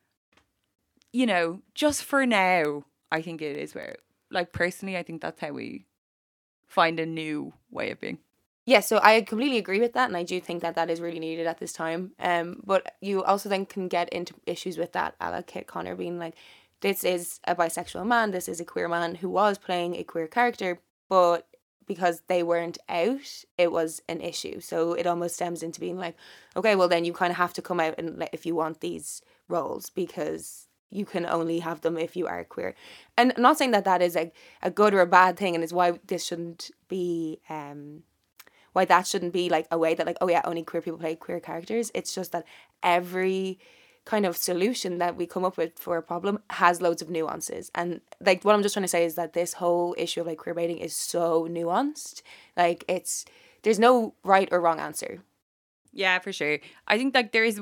you know, just for now, I think it is where, like, personally, I think that's how we find a new way of being. Yeah, so I completely agree with that, and I do think that that is really needed at this time. Um, but you also then can get into issues with that, a la Kit Connor being like, this is a bisexual man, this is a queer man who was playing a queer character, but because they weren't out, it was an issue. So it almost stems into being like, okay, well then you kind of have to come out and let, if you want these roles, because you can only have them if you are queer. And I'm not saying that that is a, a good or a bad thing, and is why this shouldn't be... um. why that shouldn't be like a way that like, oh yeah, only queer people play queer characters. It's just that every kind of solution that we come up with for a problem has loads of nuances. And like what I'm just trying to say is that this whole issue of like queer baiting is so nuanced. Like it's, there's no right or wrong answer. Yeah, for sure. I think like there is,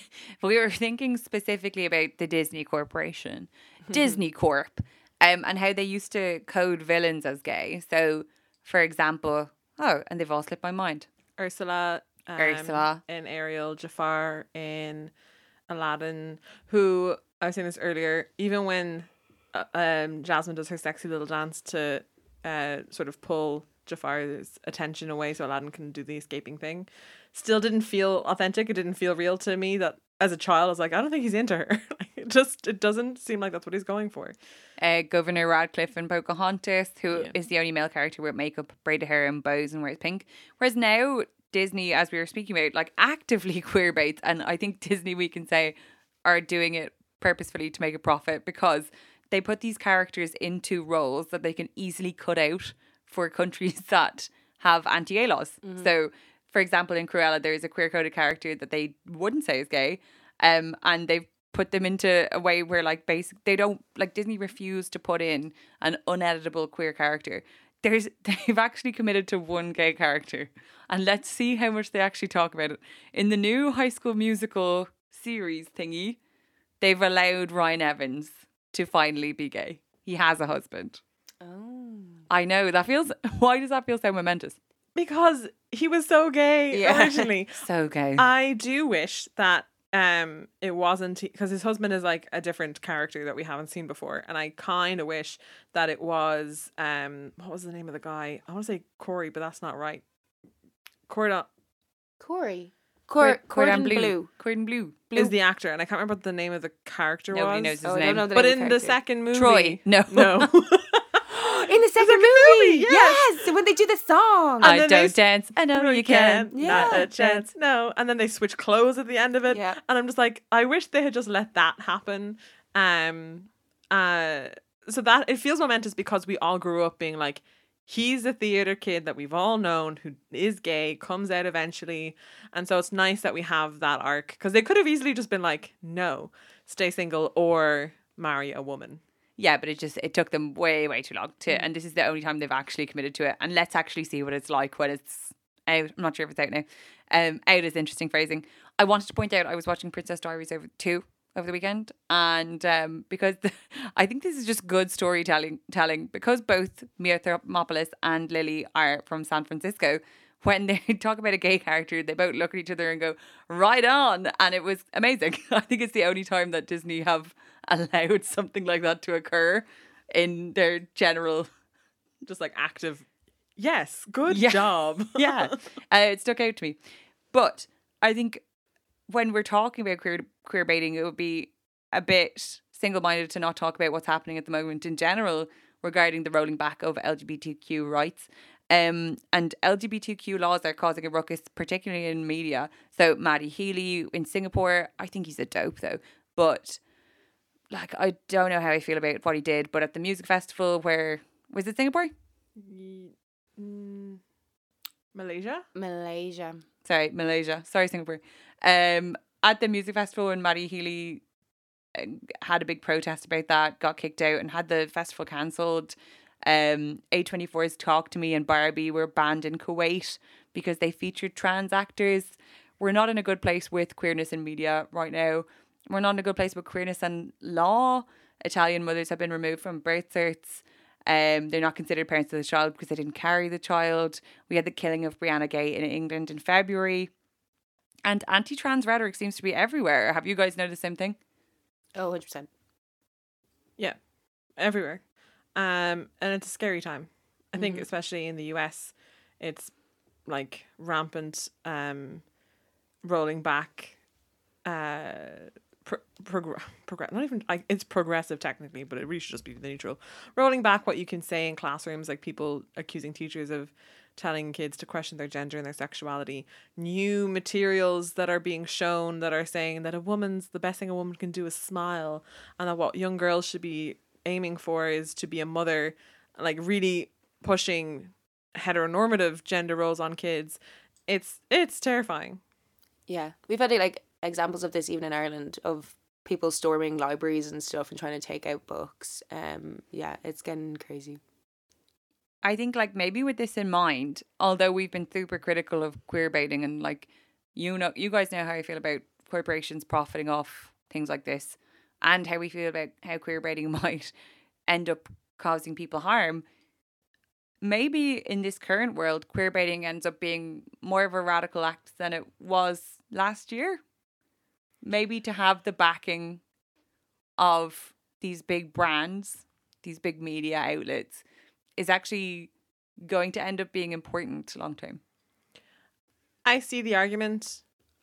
we were thinking specifically about the Disney Corporation, Disney Corp, um, and how they used to code villains as gay. So, for example, oh, and they've all slipped my mind. Ursula, um, Ursula. in Ariel, Jafar in Aladdin, who, I was saying this earlier, even when uh, um, Jasmine does her sexy little dance to uh, sort of pull Jafar's attention away so Aladdin can do the escaping thing, still didn't feel authentic. It didn't feel real to me. That as a child I was like, I don't think he's into her. It just, it doesn't seem like that's what he's going for. Uh, Governor Radcliffe and Pocahontas, who Yeah. is the only male character with makeup, braided hair and bows and wears pink. Whereas now Disney, as we were speaking about, like actively queer baits, and I think Disney, we can say, are doing it purposefully to make a profit, because they put these characters into roles that they can easily cut out for countries that have anti-gay laws. Mm-hmm. So, for example, in Cruella, there is a queer-coded character that they wouldn't say is gay, um, and they've put them into a way where, like, basic they don't, like, Disney refused to put in an uneditable queer character. There's they've actually committed to one gay character, and let's see how much they actually talk about it. In the new High School Musical series thingy, they've allowed Ryan Evans to finally be gay. He has a husband. Oh. I know, that feels, why does that feel so momentous? Because he was so gay Yeah. originally. So gay. I do wish that um it wasn't, because his husband is like a different character that we haven't seen before, and I kind of wish that it was um what was the name of the guy? I want to say Corey, but that's not right. Cordon Corey. Cor- Cordon Bleu. Bleu. Cordon Bleu. Blue. is the actor, and I can't remember what the name of the character Nobody was. knows his Oh, I name. don't know the But name in of the character. second movie, Troy. No. no. In the second second movie, movie, yes. yes, when they do the song. And I then don't they- dance. I know No, you can. Not Yeah. a chance. No. And then they switch clothes at the end of it. Yeah. And I'm just like, I wish they had just let that happen. Um, uh, so that it feels momentous because we all grew up being like, he's a theater kid that we've all known who is gay, comes out eventually. And so it's nice that we have that arc, because they could have easily just been like, no, stay single or marry a woman. Yeah, but it just it took them way way too long to, and this is the only time they've actually committed to it. And let's actually see what it's like when it's out. I'm not sure if it's out now. Um, out is interesting phrasing. I wanted to point out I was watching Princess Diaries over two over the weekend, and um, because the, I think this is just good storytelling telling because both Mia Thermopolis and Lily are from San Francisco. When they talk about a gay character, they both look at each other and go, right on. And it was amazing. I think it's the only time that Disney have allowed something like that to occur in their general... Just like active, yes, good Yeah. job. yeah, uh, it stuck out to me. But I think when we're talking about queer, queer baiting, it would be a bit single-minded to not talk about what's happening at the moment in general regarding the rolling back of L G B T Q rights. Um, and L G B T Q laws are causing a ruckus, particularly in media. So Maddie Healy in Singapore, I think he's a dope though. But like, I don't know how I feel about what he did. But at the music festival, where was it Singapore? Ye- mm, Malaysia? Malaysia. Sorry, Malaysia. Sorry, Singapore. Um, at the music festival, when Maddie Healy uh, had a big protest about that, got kicked out, and had the festival cancelled. Um, A twenty-four's Talk to Me and Barbie were banned in Kuwait because they featured trans actors. We're not in a good place with queerness in media right now. We're not in a good place with queerness and law. Italian mothers have been removed from birth certs. Um, they're not considered parents of the child because they didn't carry the child. We had the killing of Brianna Gay in England in February. And anti-trans rhetoric seems to be everywhere. Have you guys noticed the same thing? Oh, one hundred percent. Yeah, everywhere. Um, and it's a scary time. I think, Mhm. especially in the U S, it's like rampant, um, rolling back, uh, pro- progr- progress. Not even like it's progressive technically, but it really should just be the neutral. Rolling back what you can say in classrooms, like people accusing teachers of telling kids to question their gender and their sexuality. New materials that are being shown that are saying that a woman's the best thing a woman can do is smile, and that what young girls should be aiming for is to be a mother, like really pushing heteronormative gender roles on kids. It's it's terrifying. Yeah, we've had like examples of this even in Ireland of people storming libraries and stuff and trying to take out books. Um, yeah, it's getting crazy. I think like maybe with this in mind, although we've been super critical of queer baiting and like, you know, you guys know how I feel about corporations profiting off things like this and how we feel about how queer baiting might end up causing people harm. Maybe in this current world, queer baiting ends up being more of a radical act than it was last year. Maybe to have the backing of these big brands, these big media outlets, is actually going to end up being important long term. I see the argument.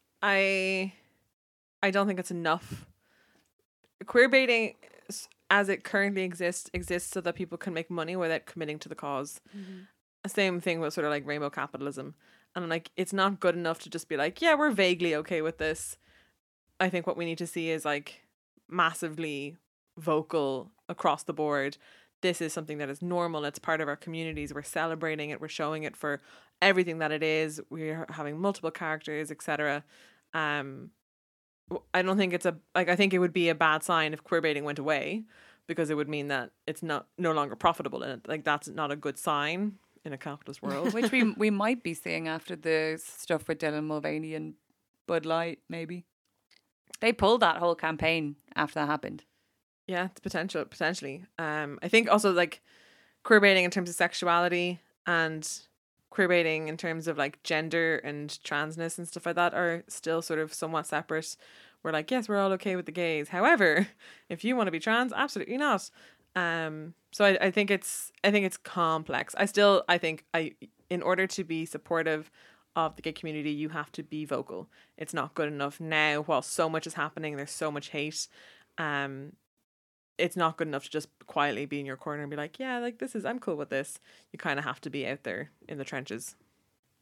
I I don't think it's enough. Queer baiting, s- as it currently exists, exists so that people can make money without committing to the cause. Same thing with sort of like rainbow capitalism. And like, it's not good enough to just be like, yeah, we're vaguely okay with this. I think what we need to see is like massively vocal across the board. This is something that is normal. It's part of our communities. We're celebrating it. We're showing it for everything that it is. We're having multiple characters, et cetera. Um, w- I don't think it's a like. I think it would be a bad sign if queerbaiting went away, because it would mean that it's not no longer profitable, and like that's not a good sign in a capitalist world. Which we we might be seeing after the stuff with Dylan Mulvaney and Bud Light, maybe. They pulled that whole campaign after that happened. Yeah, it's potential potentially. Um, I think also like queerbaiting in terms of sexuality and queerbaiting in terms of like gender and transness and stuff like that are still sort of somewhat separate. We're like, yes, we're all okay with the gays. However, if you want to be trans, absolutely not. Um, so I, I think it's I think it's complex. I still I think I in order to be supportive of the gay community, you have to be vocal. It's not good enough now while so much is happening. There's so much hate. Um, it's not good enough to just quietly be in your corner and be like, yeah, like this is, I'm cool with this. You kind of have to be out there in the trenches.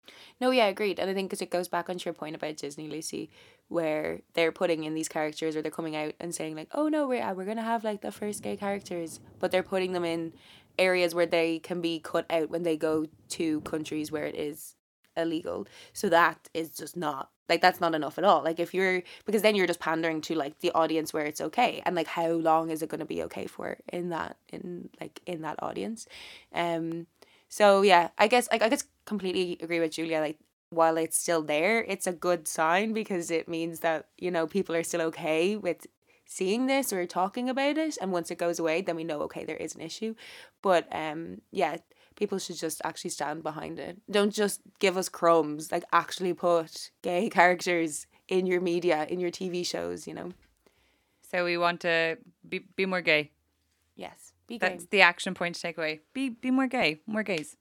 No, yeah, agreed. And I think because it goes back onto your point about Disney, Lucy, where they're putting in these characters or they're coming out and saying like, oh no, we're, uh, we're going to have like the first gay characters, but they're putting them in areas where they can be cut out when they go to countries where it is illegal. So that is just not, like, that's not enough at all. Like if you're, because then you're just pandering to like the audience where it's okay. And like, how long is it going to be okay for in that, in like, in that audience? Um, So yeah, I guess like I guess completely agree with Julia. Like while it's still there, it's a good sign because it means that, you know, people are still okay with seeing this or talking about it. And once it goes away, then we know, okay, there is an issue. But um yeah, people should just actually stand behind it. Don't just give us crumbs. Like actually put gay characters in your media, in your T V shows, you know. So we want to be be more gay. Yes. Be gay. That's the action point to take away. Be be more gay. More gays.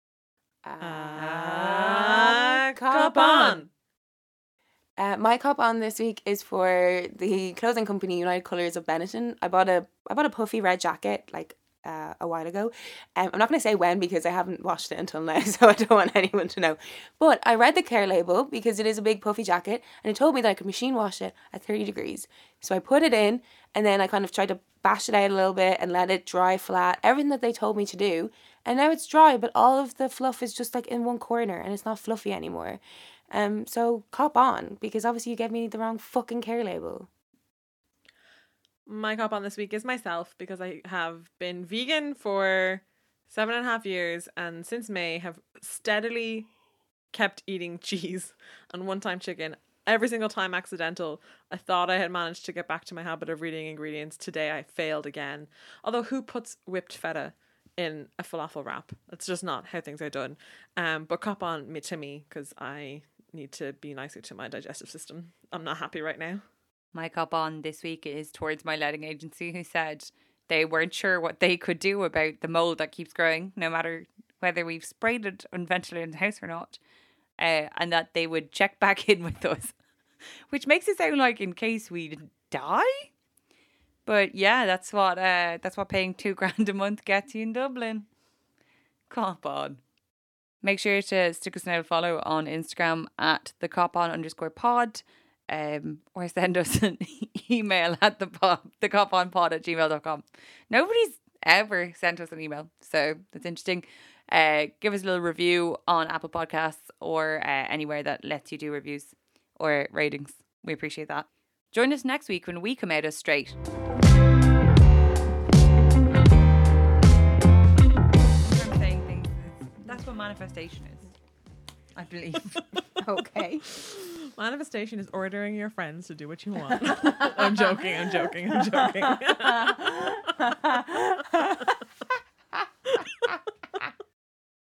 Ah, cop on. Uh, my cop on this week is for the clothing company United Colours of Benetton. I bought a I bought a puffy red jacket like uh, a while ago. Um, I'm not going to say when because I haven't washed it until now, so I don't want anyone to know. But I read the care label because it is a big puffy jacket, and it told me that I could machine wash it at thirty degrees. So I put it in, and then I kind of tried to bash it out a little bit and let it dry flat, everything that they told me to do. And now it's dry, but all of the fluff is just like in one corner and it's not fluffy anymore. Um, so cop on, because obviously you gave me the wrong fucking care label. My cop on this week is myself because I have been vegan for seven and a half years and since May have steadily kept eating cheese and one-time chicken. Every single time accidental. I thought I had managed to get back to my habit of reading ingredients. Today I failed again. Although who puts whipped feta in a falafel wrap? That's just not how things are done. Um, but cop on me to me because I need to be nicer to my digestive system. I'm not happy right now. My cop on this week is towards my letting agency who said they weren't sure what they could do about the mold that keeps growing, no matter whether we've sprayed it and ventilated in the house or not. Uh, and that they would check back in with us, which makes it sound like in case we die. But yeah, that's what uh, that's what paying two grand a month gets you in Dublin. Cop on. Make sure to stick us a follow on Instagram at the cop on underscore pod, um, or send us an email at the pod, the cop on pod at gmail dot com. Nobody's ever sent us an email, so that's interesting. Uh, give us a little review on Apple Podcasts or uh, anywhere that lets you do reviews or ratings. We appreciate that. Join us next week when we come out as straight. I'm saying things. That's what manifestation is, I believe. Okay. Manifestation is ordering your friends to do what you want. I'm joking, I'm joking, I'm joking.